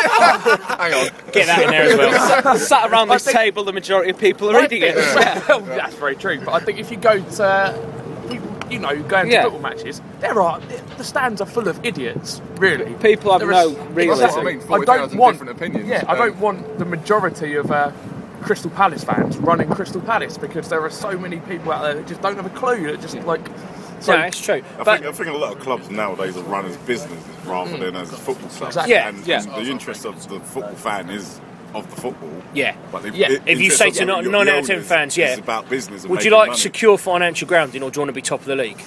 Hang on. get that in there as well. Sat around this think- table, the majority of people are I think- idiots. well, that's very true. But I think if you go to, people, you know, going to Yeah. football matches, there are the stands are full of idiots. Really, People have There no is- realism. That's what I mean, forty thousand want, different opinions. Yeah, I Um, don't want the majority of uh, Crystal Palace fans running Crystal Palace because there are so many people out there that just don't have a clue. That just like, so Yeah, it's true. I But think, I think a lot of clubs nowadays are run as businesses rather than as football clubs. Exactly. Yeah, and, yeah. and the interest of the football fan is of the football. yeah, But the, Yeah, the if you interest say of to the- not- your- nine the out of ten owners fans, yeah. is about business. And would you making like money. secure financial grounding or do you want to be top of the league?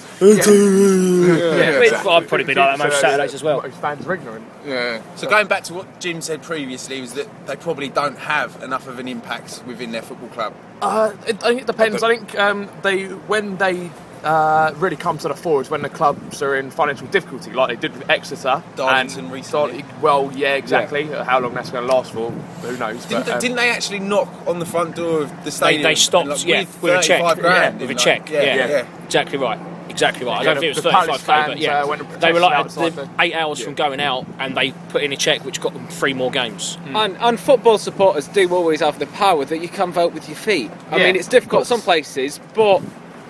yeah, Well, I'd probably be like that most Saturdays as well. Most fans are ignorant. Yeah. So going back to what Jim said previously was that they probably don't have enough of an impact within their football club. Uh, it, I think it depends. I think um, they when they uh, really come to the fore is when the clubs are in financial difficulty, like they did with Exeter. Darlington and recently. Dar- well, yeah, exactly. Uh, How long that's going to last for, who knows? Didn't, but, um, didn't they actually knock on the front door of the They, stadium? they stopped, like, yeah, with, with a check. thirty-five grand, yeah, with a didn't check. they? Yeah, yeah, yeah. exactly right. Exactly right. I Yeah, don't the- think it was the Palace thirty-five k, but fans, yeah, uh, went and they were like protested the outside eight hours from going out, and they put in a check which got them three more games. And, and football supporters do always have the power that you can vote with your feet. I Yeah, mean, it's of difficult course. some places, but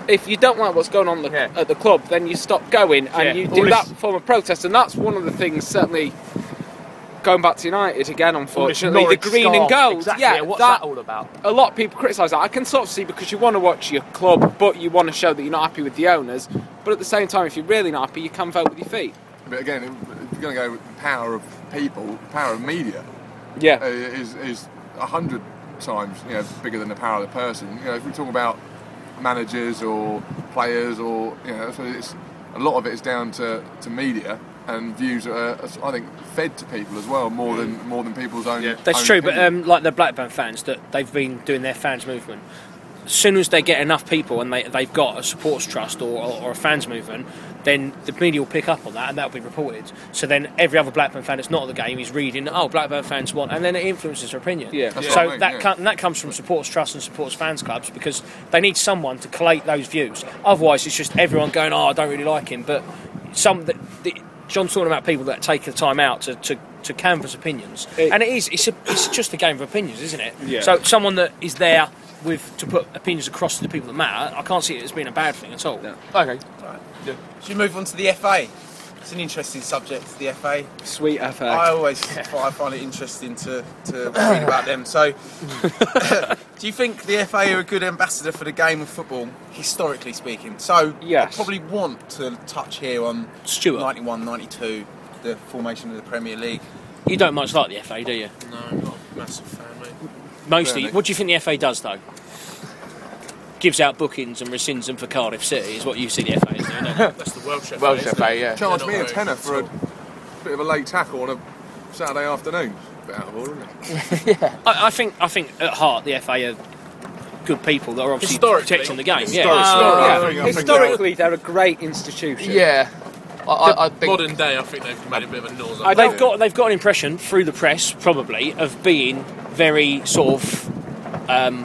if you don't like what's going on the, Yeah. at the club, then you stop going and Yeah. you All do this- that form of protest. And that's one of the things, certainly, going back to United again, unfortunately, the Norwich green and scarf, gold. Exactly. Yeah, What's that, that all about? a lot of people criticise that. I can sort of see because you want to watch your club, but you want to show that you're not happy with the owners. But at the same time, if you're really not happy, you can vote with your feet. But again, if you're going to go with the power of people, the power of media Yeah. uh, is is a hundred times you know bigger than the power of the person. You know, if we talk about managers or players, or you know, so it's a lot of it is down to, to media and views that are, I think, fed to people as well, more than more than people's own. Yeah. That's own true, but opinion. um, like the Blackburn fans, that they've been doing their fans movement. As soon as they get enough people and they, they've got a supporters trust or, or, or a fans movement, then the media will pick up on that and that'll be reported. So then every other Blackburn fan that's not at the game is reading, oh, Blackburn fans want, and then it influences their opinion. Yeah. That's So what I mean, that yeah. com- and that comes from supporters trust and supporters fans clubs, because they need someone to collate those views. Otherwise, it's just everyone going, oh, I don't really like him. But some the, the, John's talking about people that take the time out to. to to canvass opinions, It- and it is it's, a, it's just a game of opinions, isn't it? Yeah. So someone that is there with to put opinions across to the people that matter, I can't see it as being a bad thing at all. No. Okay. Should we move on to the F A? It's an interesting subject, the F A. Sweet F A. I always I find it interesting to, to read about them. So, do you think the F A are a good ambassador for the game of football, historically speaking? So, Yes. I probably want to touch here on Stuart, ninety-one ninety-two, the formation of the Premier League. you don't much like the F A, do you? No, I'm not a massive fan, mate. Mostly. Really? What do you think the F A does, though? Gives out bookings and rescinds them for Cardiff City, is what you see the F A as doing, don't you? That's the Welsh F A. Welsh isn't F A, it? yeah. Charge They're me a not very tenner good for a at all. bit of a late tackle on a Saturday afternoon. Bit out of order, isn't it? I, I think I think at heart the F A are good people that are obviously Historically. protecting the game. Historically. Yeah. Oh, Yeah. I think- I think Historically, they're a great institution. Yeah. I, I, I think. Modern day, I think they've made a bit of a noise. Uh, they've got they've got an impression through the press, probably, of being very sort of um,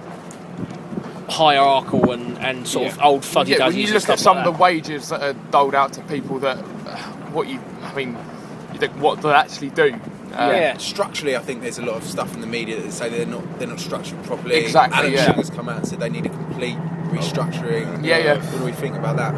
hierarchical and, and sort of old fuddy Yeah, when duddies you and look stuff at some like of the that. wages that are doled out to people that, uh, what you, I mean, you think what they actually do. Uh, Yeah. Structurally, I think there's a lot of stuff in the media that say they're not they're not structured properly. Exactly, Alan yeah. Sugar's come out and said they need a complete restructuring. Yeah, yeah. What do we think about that?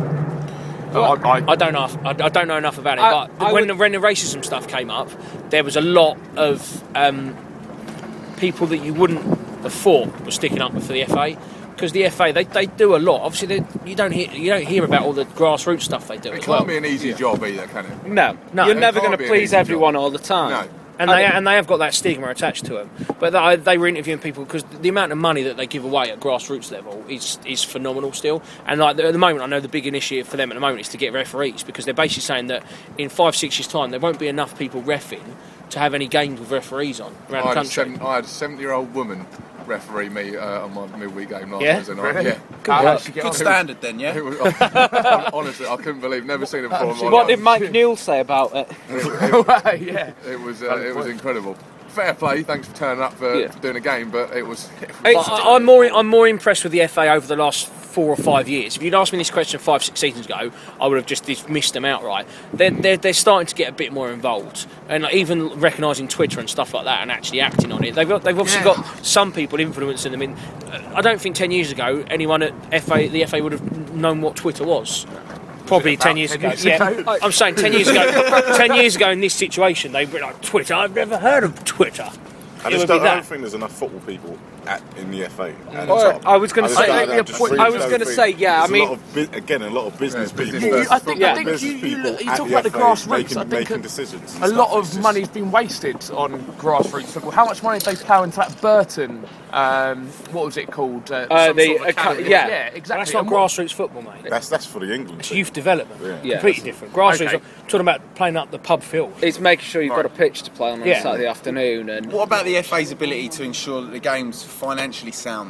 But I, I, I don't know. I, I don't know enough about it. I- but I when would- the when the racism stuff came up, there was a lot of um, people that you wouldn't have thought were sticking up for the F A, because the F A they, they do a lot. Obviously, they, you don't hear you don't hear about all the grassroots stuff they do It as can't well. be an easy job either, can it? No, No. you're It never can't going to be an please easy everyone job. all the time. No. And they and they have got that stigma attached to them. But they, they were interviewing people because the amount of money that they give away at grassroots level is is phenomenal still. And like at the moment, I know the big initiative for them at the moment is to get referees, because they're basically saying that in five six years' time there won't be enough people reffing to have any games with referees on around I the had, a country. seven, I had a seventy-year-old woman referee me uh, on my midweek game last Yeah? Thursday night. Really? Yeah. How work. did you get Good on? standard then, yeah. It was, honestly, I couldn't believe. Never seen it before. in my What life. did Mike Newell say about it? Yeah. It was uh, it was incredible. Fair play. Thanks for turning up for, Yeah. for doing a game, but it was. It was It's- I, I'm more I'm more impressed with the F A over the last four or five years. If you'd asked me this question five six seasons ago, I would have just dismissed them outright. They're they're, they're starting to get a bit more involved, and like, even recognising Twitter and stuff like that, and actually acting on it. They've got, they've obviously Yeah. got some people influencing them. In I don't think ten years ago anyone at F A the F A would have known what Twitter was. Probably ten years ten ago. years yeah, ago? I'm saying ten years ago. ten years ago in this situation, they'd be like Twitter. I've never heard of Twitter. I It just would don't, be I don't that. think there's enough football people at, in the F A at Well, the top. I was gonna just say- don't- I I think just the really point- I was don't gonna think- say, yeah, I there's a mean- lot of bu- again, a lot of business Yeah, people. business I think, Yeah. I think business you, you, people you at talk the about the F A grassroots. making, I think making a, decisions. and a stuff. lot It's of just- money's been wasted on grassroots football. How much money did they plough into that Burton? Um, what was it called? Uh, Uh, some the sort of uh, cu- academy? yeah. yeah, exactly. That's not And what- grassroots football, mate. That's that's for the England. It's team. youth development. Yeah. Yeah. Completely different. Grassroots. Okay. I'm talking about playing up the pub field. It's making sure you've got a pitch to play on on Yeah. a Saturday afternoon, and What about the F A's ability to ensure that the game's financially sound?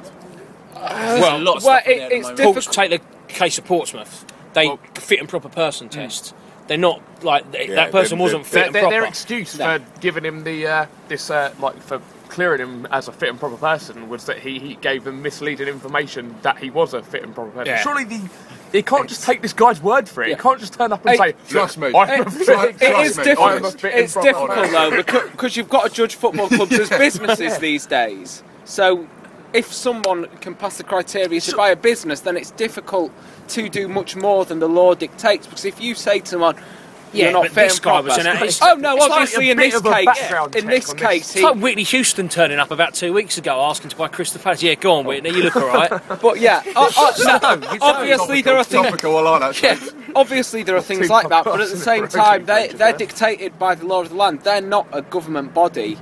Well, a lot of well, stuff in it- there at the it's moment. difficult. Ports, take the case of Portsmouth. They Well- fit and proper person test. They're not like th- Yeah, that person they- wasn't they- fit Their, and their, proper. their excuse No. for giving him the uh, this uh, like for clearing him as a fit and proper person was that he, he gave them misleading information that he was a fit and proper person. Yeah. Surely the they can't just take this guy's word for it. Yeah. He can't just turn up and Hey, say, Trust me. "I'm a It- fit Trust- it trust is me, difficult. honest. fit and It's proper." difficult though because you've got to judge football clubs as businesses these days. So if someone can pass the criteria to buy a business, then it's difficult to do much more than the law dictates. Because if you say to someone, Yeah, you're not but fit this and guy proper. was an it's- Oh no, it's like obviously a in bit this of a case, background in check this on case, this. he, It's like Whitney Houston turning up about two weeks ago asking to buy Crystal Palace. Yeah, go on, Whitney, you look all right. but yeah, o- o- no, obviously there are things. Topical, I like that. Yeah, obviously there are things like that, but at the same time, they they're dictated by the law of the land. They're not a government body,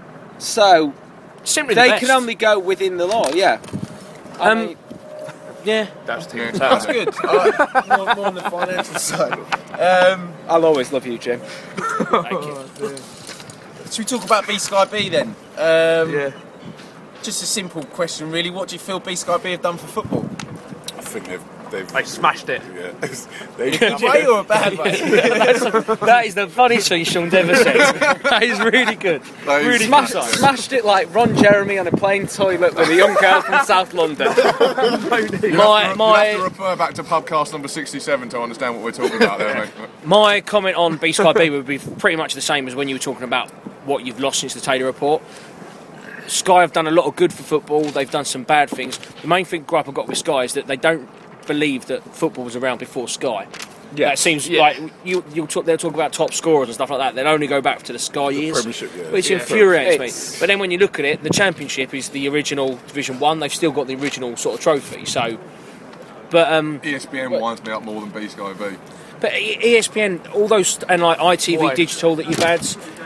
so Simply the they best. can only go within the law. Yeah. I Um, mean, Yeah. That's too Yeah. That's good. I like more, more on the financial side. Um, I'll always love you, Jim. Thank you. should we talk about B Sky B then? Um, Yeah. Just a simple question, really. What do you feel B Sky B have done for football? I think they've they've They smashed it. yeah. they, A way or a bad way? That is the funniest thing Sean's ever said. That is really good. That is- Really Smashed, precise. smashed it like Ron Jeremy on a plain toilet with a young girl from South London. My You have my to refer back to podcast number sixty-seven to understand what we're talking about there, mate. my comment on B Sky B would be pretty much the same as when you were talking about what you've lost since the Taylor report. Sky have done a lot of good for football. They've done some bad things. The main thing gripe I've got with Sky is that they don't believe that football was around before Sky. Yeah, it seems Yeah. like you you'll talk, they'll talk about top scorers and stuff like that. They'll only go back to the Sky years, Premiership, yeah. which Yeah. infuriates It's- me. But then when you look at it, the Championship is the original Division One. They've still got the original sort of trophy. So, but um, E S P N winds me up more than B Sky B. but E- ESPN, all those and like I T V Why? digital that you've had.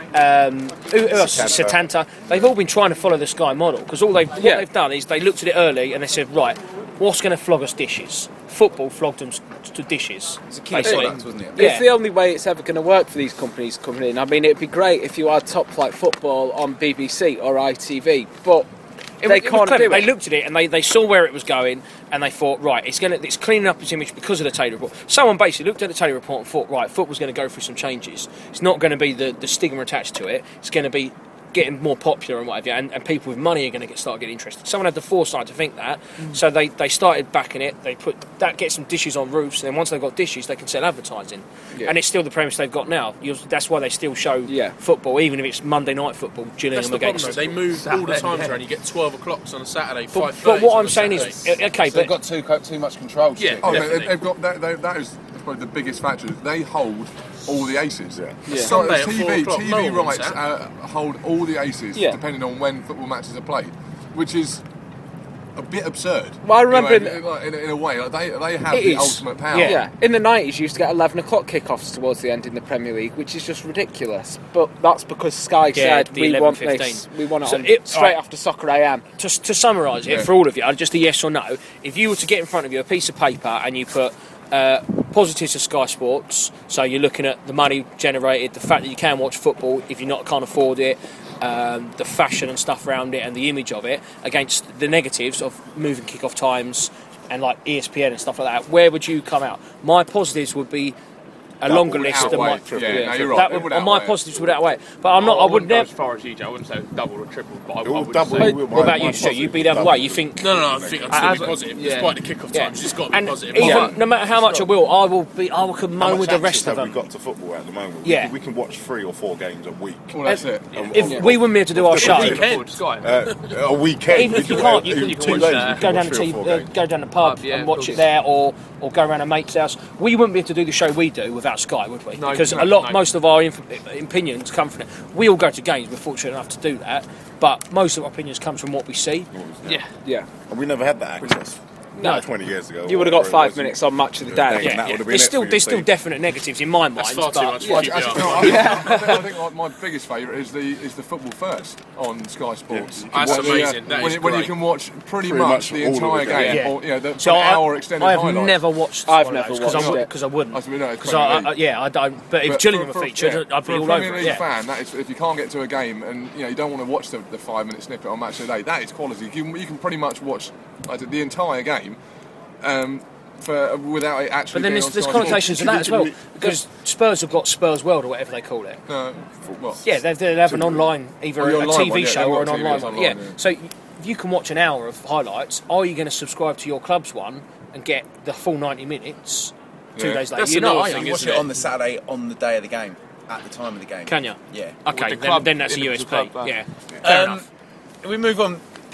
Um, who, who else? Setanta. Setanta. They've all been trying to follow the Sky model because all they've what Yeah. they've done is they looked at it early and they said, right, what's going to flog us dishes? Football flogged them s- to dishes. It's a key basically. product, wasn't it? Yeah. It's the only way it's ever going to work for these companies coming in. I mean, it'd be great if you had top flight football on B B C or I T V, but It, they it was can't clever. do They it. looked at it and they, they saw where it was going and they thought, right, it's going to it's cleaning up its image because of the Taylor report. Someone basically looked at the Taylor report and thought, right, football's going to go through some changes. It's not going to be the, the stigma attached to it. It's going to be getting more popular and whatever, and, and people with money are going to get start getting interested. Someone had the foresight to think that, so they, they started backing it. They put that gets some dishes on roofs, and then once they've got dishes, they can sell advertising. Yeah. And it's still the premise they've got now. You'll, that's why they still show Yeah. football, even if it's Monday night football. That's Gillingham the problem, against. though. They move all the Saturday, times yeah. around. You get twelve o'clocks on a Saturday, But, five but what I'm saying is, okay, So they've but got too co- too much control. to Yeah. it. Oh, they, Definitely. they've got that. They, that is probably the biggest factor. They hold all the aces. Yeah. Yeah. So Sunday at T four V, o'clock, T V no one wants rights that. uh, hold all the aces, Yeah. depending on when football matches are played, which is a bit absurd. Well, I remember in, in- a- in, a- in a way, like they they have It the is. ultimate power. Yeah. yeah, in the nineties, you used to get eleven o'clock kickoffs towards the end in the Premier League, which is just ridiculous. But that's because Sky Yeah, said the we eleven want fifteen. this, we want it, So on it- straight right. after Soccer A M. to, to summarise it Yeah. for all of you, just a yes or no. If you were to get in front of you a piece of paper and you put uh, positives of Sky Sports, so you're looking at the money generated, the fact that you can watch football if you not can't afford it, um, the fashion and stuff around it, and the image of it, against the negatives of moving kick-off times and like E S P N and stuff like that, where would you come out? My positives would be a That longer would list than my. outweigh- yeah, no, you're right, That it would, would on my outweigh it. positives would outweigh it. But I'm not. I I would wouldn't go never. as far as you, Joe. I wouldn't say double or triple, but I, It will I would double. say. With What about my- you, my Stu? You'd be positive the other way. You think? No, no, no. I think I'd As still a- be positive, yeah. despite the kick-off Yeah. times. It's got to be And positive. even But- no matter how much I will, I will be. I will How moan much with the access rest of have we them. got to football at the moment? Yeah. We can, we can watch three or four games a week. Well, that's it. If Yeah. we wouldn't be able to do our show, You can afford Sky. Uh, a weekend. even if we you can- can't, you uh, can, you two can days, watch, uh, we go can down watch the three T or V, four uh, games. go down the pub Pub, yeah, and watch cool. it there, or or go around a mate's house. We wouldn't be able to do the show we do without Sky, would we? No, because no, a lot, no. most of our inf- opinions come from it. We all go to games. We're fortunate enough to do that, but most of our opinions comes from what we see. Yeah. Yeah, And we never had that access. No. twenty years ago. you would have got whatever it five was. minutes on Match of the Yeah, Day. yeah. Yeah, that yeah. would have been There's it still for there's your still team. definite negatives in my mind. That's far too but- much Well, for I, I, Q P R. no, I, think, I think, I think like my biggest favourite is the is the football first on Sky Sports. Yeah. That's When the, uh, amazing. That when, is you- when you great. can watch pretty, Pretty much, much the all of entire the game, game. Yeah. or you know, the, So an I, hour extended I have highlights. never watched. I've one of never those 'cause I watched would- it. because I wouldn't. I suppose, no, it's Because I, Premier I, League. yeah, I don't. But if But Gillingham for- were for- featured, yeah, I'd be for all a Premier over it. League Yeah. fan, that is, if you can't get to a game and you know you don't want to watch the, the five minute snippet on Match of the Day, that is quality. You, can- you can pretty much watch like, the entire game um, for without it actually. But then being there's, on there's Sky connotations to that as well, we- because Spurs have got Spurs World or whatever they call it. Sports. No, well, Yeah, they they have an online, either Oh, the a online T V one, yeah, show they've or an got T V online that's one. Yeah, online, yeah. so if you can watch an hour of highlights, are you going to subscribe to your club's one and get the full ninety minutes two Yeah. days later? That's You're not, another are thing, you? Watch isn't it it? on the Saturday on the day of the game, at the time of the game. Can you? Yeah. Okay, With the then, club then that's a in the U S P. club, uh, yeah, fair Um, enough. We move on.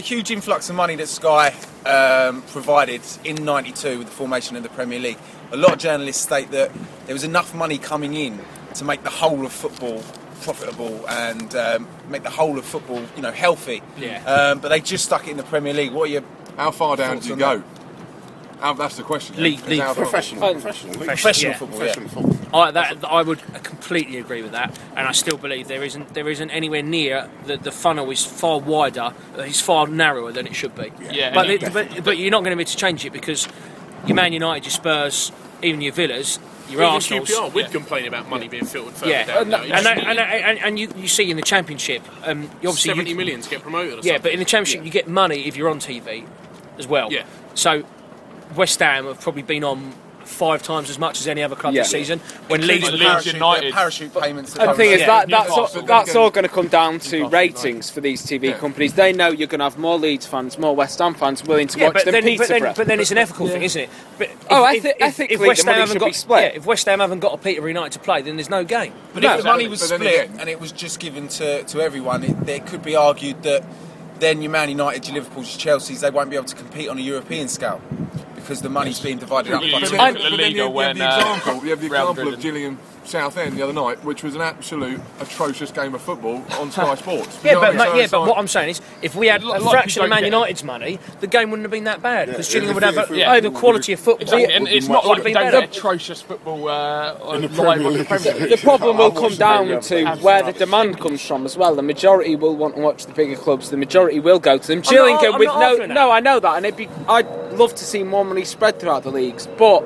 the huge influx of money that Sky um, provided in ninety-two with the formation of the Premier League, a lot of journalists state that there was enough money coming in to make the whole of football profitable and um, make the whole of football, you know, healthy. Yeah. Um, but they just stuck it in the Premier League. What are your How far down thoughts do you on go? that? How, that's the question. League- Is league how far- Professional, Oh, professional, league. professional Yeah. football, Professional football. I, that, I would completely agree with that, and I still believe there isn't there isn't anywhere near the the funnel is far wider, uh, it's far narrower than it should be. Yeah, but, and it, but but you're not going to be able to change it because your Man United, your Spurs, even your Villas, your Even Arsenal. Q P R would complain about money being filtered further Yeah, down. and, now. and, and, and, and you, you see in the Championship, um, you obviously seventy you, million to get promoted or yeah, something. but in the Championship Yeah. you get money if you're on T V as well. Yeah. So West Ham have probably been on five times as much as any other club Yeah. this season. When Including Leeds, the Leeds parachute, United. the parachute payments. that And the come thing in. is, Yeah, that, that's, all, Newcastle. that's all going to come down to Newcastle ratings for these T V Yeah. companies. They know you're going to have more Leeds fans, more West Ham fans willing to yeah, watch but than then, but, Peterborough. then, but then it's an ethical thing, isn't it? But if, Oh, if, ethi- if, ethically, if West the money Ham haven't should got, be split. Yeah, if West Ham haven't got a Peter United to play, then there's no game. But No, if the money exactly. was But then split again- and it was just given to, to everyone, it, there could be argued that then your Man United, your Liverpool's, your Chelsea's, they won't be able to compete on a European scale because the money's being divided up. But by then- two. I'm- But then Liga you have, you when, have the uh, example, you have the Real example of Madrid- Gillingham Southend the other night, which was an absolute atrocious game of football on Sky Sports. Yeah, You know but what I mean? mate, So yeah, it's but like- what I'm saying is, if we had A lot a of fraction of people Man don't get it. United's money, the game wouldn't have been that bad because Yeah, Gillingham if would it- have if a, it- oh, the would quality be- of football. Exactly, and would be it's much not like we been don't better. get atrocious football uh, on the live Premier on the League. Premier The League. problem will I'm come watching down the to Premier where the League. demand comes from as well. The majority will want to watch the bigger clubs. The majority will go to them. not- Gillingham I'm with not no, arguing that. no, I know that, and it'd be. I'd love to see more money spread throughout the leagues, but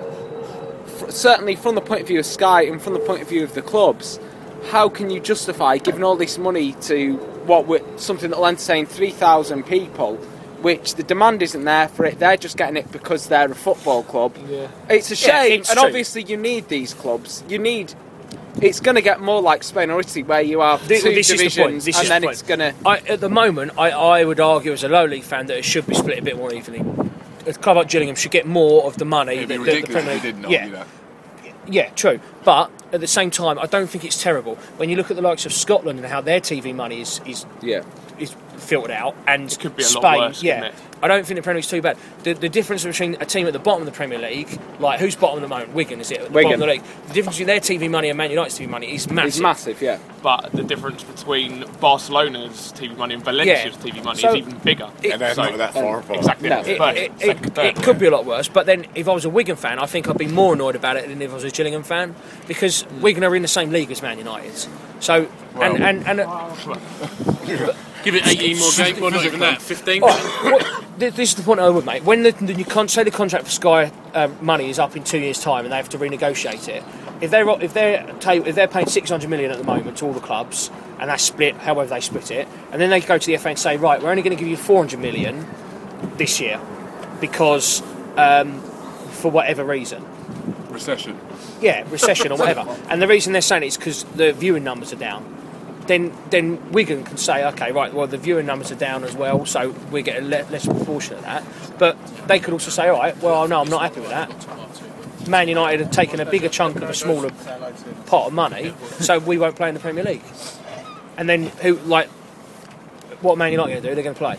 f- certainly from the point of view of Sky and from the point of view of the clubs, how can you justify giving all this money to what would something that will entertain three thousand people? Which the demand isn't there for it. They're just getting it because they're a football club. Yeah. It's a Yeah, shame, it's and true. obviously you need these clubs. You need. It's going to get more like Spain or Italy, where you have This- two this is the divisions, point, this and is then the it's point. going to. I, at the moment, I, I would argue as a low league fan that it should be split a bit more evenly. A club like Gillingham should get more of the money. It'd be that the- the ridiculous Premier if you League- didn't yeah, argue that. yeah, true. But at the same time, I don't think it's terrible when you look at the likes of Scotland and how their T V money is is Yeah. is filtered out, and It could be a lot Spain, worse, yeah. couldn't it? I don't think the Premier League's too bad. The, the difference between a team at the bottom of the Premier League, like who's bottom at the moment? Wigan, is it? At the Wigan. bottom of the league. The difference between their T V money and Man United's T V money is massive. It's massive, yeah. But the difference between Barcelona's T V money and Valencia's Yeah. T V money So- is even bigger. And they're So- not that far apart. Exactly. No. Third, It, it, second, it, third. it could be a lot worse, but then if I was a Wigan fan, I think I'd be more annoyed about it than if I was a Gillingham fan because Wigan are in the same league as Man United. So and and, and Give it eighteen more games. Well, not even that. fifteen. oh, what, th- this is the point I would make. When the, the you can't say the contract for Sky um, money is up in two years' time and they have to renegotiate it. If they're if they're ta- if they're paying six hundred million at the moment to all the clubs and that's split, however they split it, and then they go to the F A and say, right, we're only going to give you four hundred million this year because um, for whatever reason. Recession. Yeah, recession or whatever. And the reason they're saying it is because the viewing numbers are down. Then, then Wigan can say, okay, right, well, the viewing numbers are down as well, so we get a le- less proportion of that. But they could also say, all right, well, no, I'm not happy with that. Man United have taken a bigger chunk of a smaller pot of money, so we won't play in the Premier League. And then, who, like, what are Man United going to do? They're going to play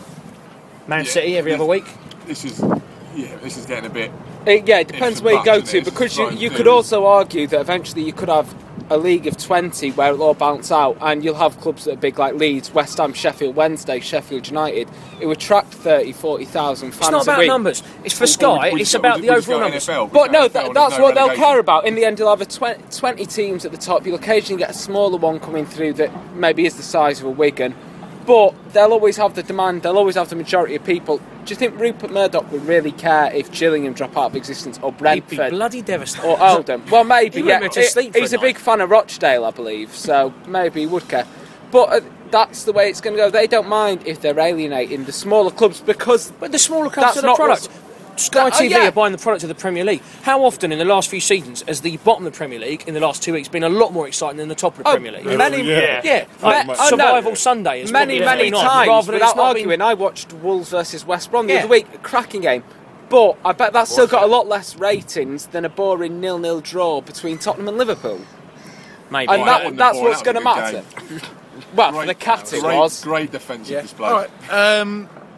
Man Yeah. City every other week. This is, yeah, this is getting a bit. It, yeah, it depends It's where you a go buck, to, isn't it? because you, It's you like could do- also argue that eventually you could have a league of twenty where it'll all bounce out, and you'll have clubs that are big like Leeds, West Ham, Sheffield Wednesday, Sheffield United. It would attract thirty, forty thousand fans It's not a about week. numbers. It's for Or- or Sky. we It's just- about we the just go overall N numbers. F L, But no, N F L, that, there's that's no what they'll relegation. care about. In the end, you'll have a twenty, twenty teams at the top. You'll occasionally get a smaller one coming through that maybe is the size of a Wigan. But they'll always have the demand, they'll always have the majority of people. Do you think Rupert Murdoch would really care if Gillingham drop out of existence or He'd be Brentford bloody devastated. or Oldham? Well, maybe, He yeah. wouldn't be able to He- sleep for he's a a big night. fan of Rochdale, I believe, so maybe he would care. But uh, that's the way it's going to go. They don't mind if they're alienating the smaller clubs because But the smaller clubs That's are the not product. what's- Sky That- oh, T V yeah. are buying the product of the Premier League. How often in the last few seasons has the bottom of the Premier League in the last two weeks been a lot more exciting than the top of the Oh, Premier League? many, Yeah. Yeah, Ma- like oh, no. Survival Sunday is many, what many it's been on, times rather than it's without not arguing. been- I watched Wolves versus West Brom the Yeah. other week, a cracking game. But I bet that's still Was got it? a lot less ratings than a boring nil-nil draw between Tottenham and Liverpool. Maybe. And Right, that, in the that's ball, what's that going was to a good matter. game. Well, for Great- the cat it great, was. Great defensive display. All right. Um,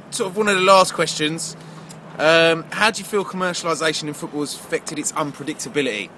sort of one of the last questions. Um, how do you feel commercialisation in football has affected its unpredictability?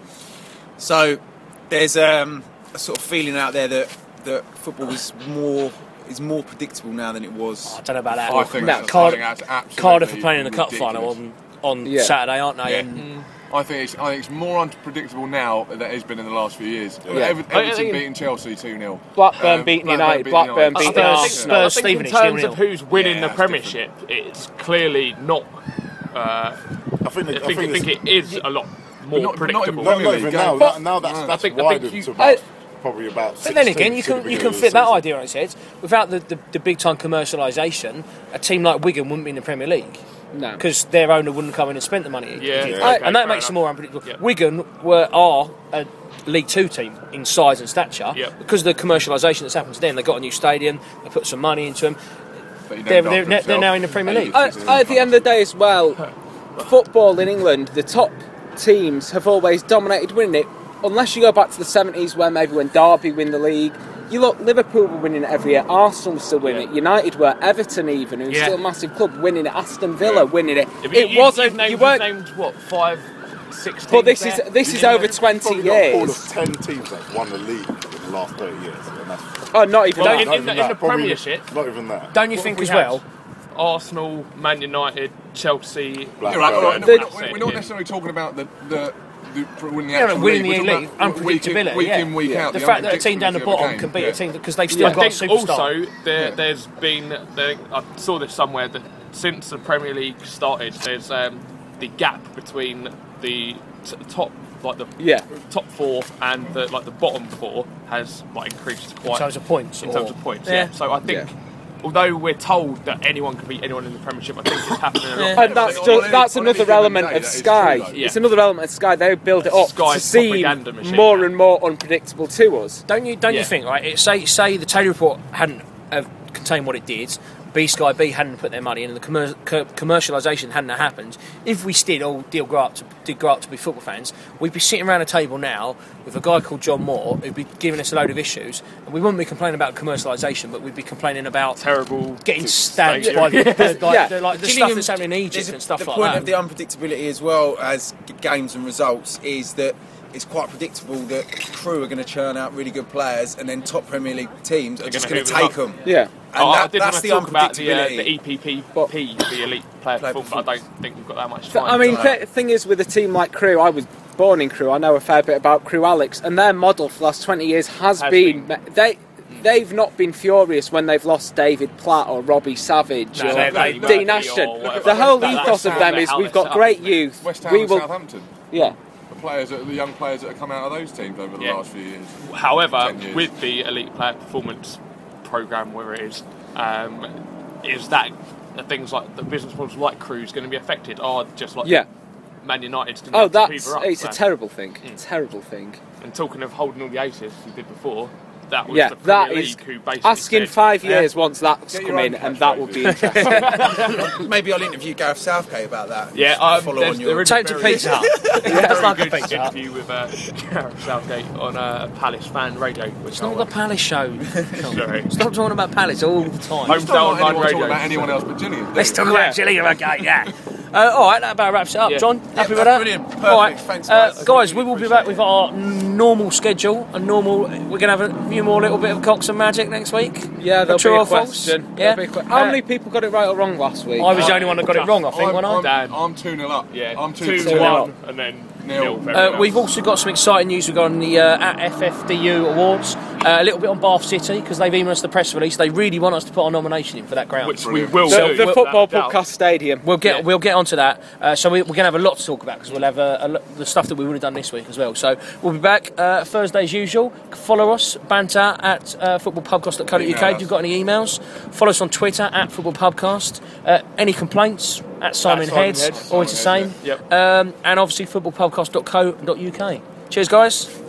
So there's um, a sort of feeling out there that, that football is more is more predictable now than it was. I don't know about that. I think No, that's- I Cardiff, think that's absolutely Cardiff are playing in the cup ridiculous. final on on Yeah. Saturday, aren't they? Yeah. And I think it's I think it's more unpredictable now than it has been in the last few years. Yeah. Ever- I Everton think- beating Chelsea two nil. Blackburn Um, beating Blackburn United. beating Blackburn United. beating Spurs- I Arsenal. think, Spurs, I think in Stevenage, terms nil-nil. of who's winning Yeah, the that's Premiership, it's clearly not. Uh, I think, I I think, I think, think it's, it is a lot more not- but not predictable. even- no, not Premier even League now. game. That, now that's I that's think- I widened think you- to about, I- probably about. But then again, you six teams can at the you beginning can of the fit that season. idea on its head. Without the, the, the big time commercialisation, a team like Wigan wouldn't be in the Premier League No. because their owner wouldn't come in and spend the money. Yeah, Yeah. okay, and that fair makes them enough. more unpredictable. Yeah. Wigan were are a League Two team in size and stature Yeah. because of the commercialisation that's happened to them. They got a new stadium, they put some money into them. But he They're, named they're, after they're himself. now in the Premier League. I, I, at the end of the day as well, football in England, the top teams have always dominated winning it. Unless you go back to the seventies where maybe when Derby win the league, you look, Liverpool were winning it every year, Arsenal were still winning it, United were, Everton even, who's Yeah. still a massive club, winning it, Aston Villa winning it. Yeah, but It you, wasn't, You've named, you you've weren't, named what five, six. but this teams is there? this is Yeah, over you've twenty probably got a pool years. of ten teams that's won the league in the last thirty years. And that's, Oh, not even Well, that. in- not in the- even in that, the probably Premiership- Not even that. Don't you What think have as we had? well? Arsenal, Man United, Chelsea. Blackburn. Yeah, right, all right. The- We're not, we're not necessarily talking about the the, the for winning the Yeah, actual no, winning league. the We're elite, talking about week in, unpredictability. week yeah. in, week out. The fact that a team down the unpredictability of bottom game. can beat Yeah. a team because they've I still got a think superstar. also there, Yeah. there's been there, I saw this somewhere that since the Premier League started, there's um, the gap between the t- top like the Yeah. top four and the like the bottom four has like increased quite in terms of points. in or- terms of points. Yeah. Yeah. So I think. Yeah. Although we're told that anyone can beat anyone in the Premiership, I think it's happening a lot. Yeah. And that's On just, any- that's on any another given element day, of that is Sky. true, though. Yeah. It's another element of Sky. They build it up Sky's to seem propaganda machine. more and more unpredictable to us. Don't you don't Yeah. you think right? It, say say the Taylor report hadn't have contained what it did. B Sky B hadn't put their money in, and the commer- co- commercialisation hadn't happened. If we still all did grow up to did grow up to be football fans, we'd be sitting around a table now with a guy called John Moore who'd be giving us a load of issues, and we wouldn't be complaining about commercialisation, but we'd be complaining about Terrible. getting stabbed Yeah. by the, the, like, Yeah. the, like, the Gillingham- stuff that's happening in Egypt There's a- and stuff the like point that. of the unpredictability as well as g- games and results is that it's quite predictable that Crew are going to churn out really good players and then top Premier League teams are They're just gonna going to hoover take them them. Yeah. And Oh, I that, did that's want the to talk about the, uh, unpredictability. the E P P But- P, the Elite Player Player Performance, but I don't think we've got that much But, time. I mean, to- the thing is, with a team like Crew, I was born in Crew. I know a fair bit about Crew Alex, and their model for the last twenty years has, Has been, been. they. They've not been furious when they've lost David Platt or Robbie Savage No, or they- they- Dean Murphy Ashton. or whatever. The whole That- ethos that's of how them they- is how we've they got set up, great isn't it? youth. West Ham We and will, Southampton. yeah. The players, that- the young players that have come out of those teams over the Yeah. last few years. However, ten years. with the Elite Player Performance Programme, where it is, um, is that the things like the business models like Crews going to be affected? Are just like Yeah. Man United's going Oh, to that's hoover up. it's a so- terrible thing. Mm. Terrible thing. And talking of holding all the aces you did before, that was Yeah, the Premier that League is who basically Ask in said, five Yeah. years once that's Get your come own in, and that will be catchphrases. interesting. Maybe I'll interview Gareth Southgate about that. Yeah, um, follow there's- on there your. is- Take to very- Pizza Hut. Very That's like a good Pizza Hut. interview with uh, Gareth Southgate on uh, Palace Fan Radio. Which It's not I'll, the uh, Palace show. Sorry. Stop talking about Palace all the time. Home- It's not like Online anyone radio. talking about anyone else but Gillian. do Let's you? talk about Gillingham again, yeah. Uh, all right, that about wraps it up. Yeah. John, happy Yeah, with that? brilliant. Perfect. All right, Thanks, uh, guys. guys. We Really will be appreciate back with our normal schedule. A normal. We're going to have a few more little bit of Cox and Magic next week. Yeah, there'll True be a or false? question. Yeah. There'll be a que- How Uh, many people got it right or wrong last week? I was the only one that got it wrong. I think, I'm, wasn't I? I'm, Dan. I'm two nil up. Yeah, I'm two, two, two nil one, up. and then Nil. nil. for Uh, everyone we've else. also got some exciting news. We've got on the uh, at F F D U Awards. Uh, a little bit on Bath City because they've emailed us the press release. They really want us to put our nomination in for that ground. which we will the, do. the football without doubt. podcast stadium. We'll get Yeah. we'll get onto that. Uh, so we, we're going to have a lot to talk about because we'll have uh, a, lo- the stuff that we would have done this week as well. So we'll be back uh, Thursday as usual. Follow us, banter at uh, footballpubcast dot co dot uk Email if you've got any emails. Follow us on Twitter at footballpubcast. Uh, any complaints at Simon, Simon Heads, Heads. always the Simon same. Heads, yeah. Um, and obviously footballpubcast dot co dot uk. Cheers, guys.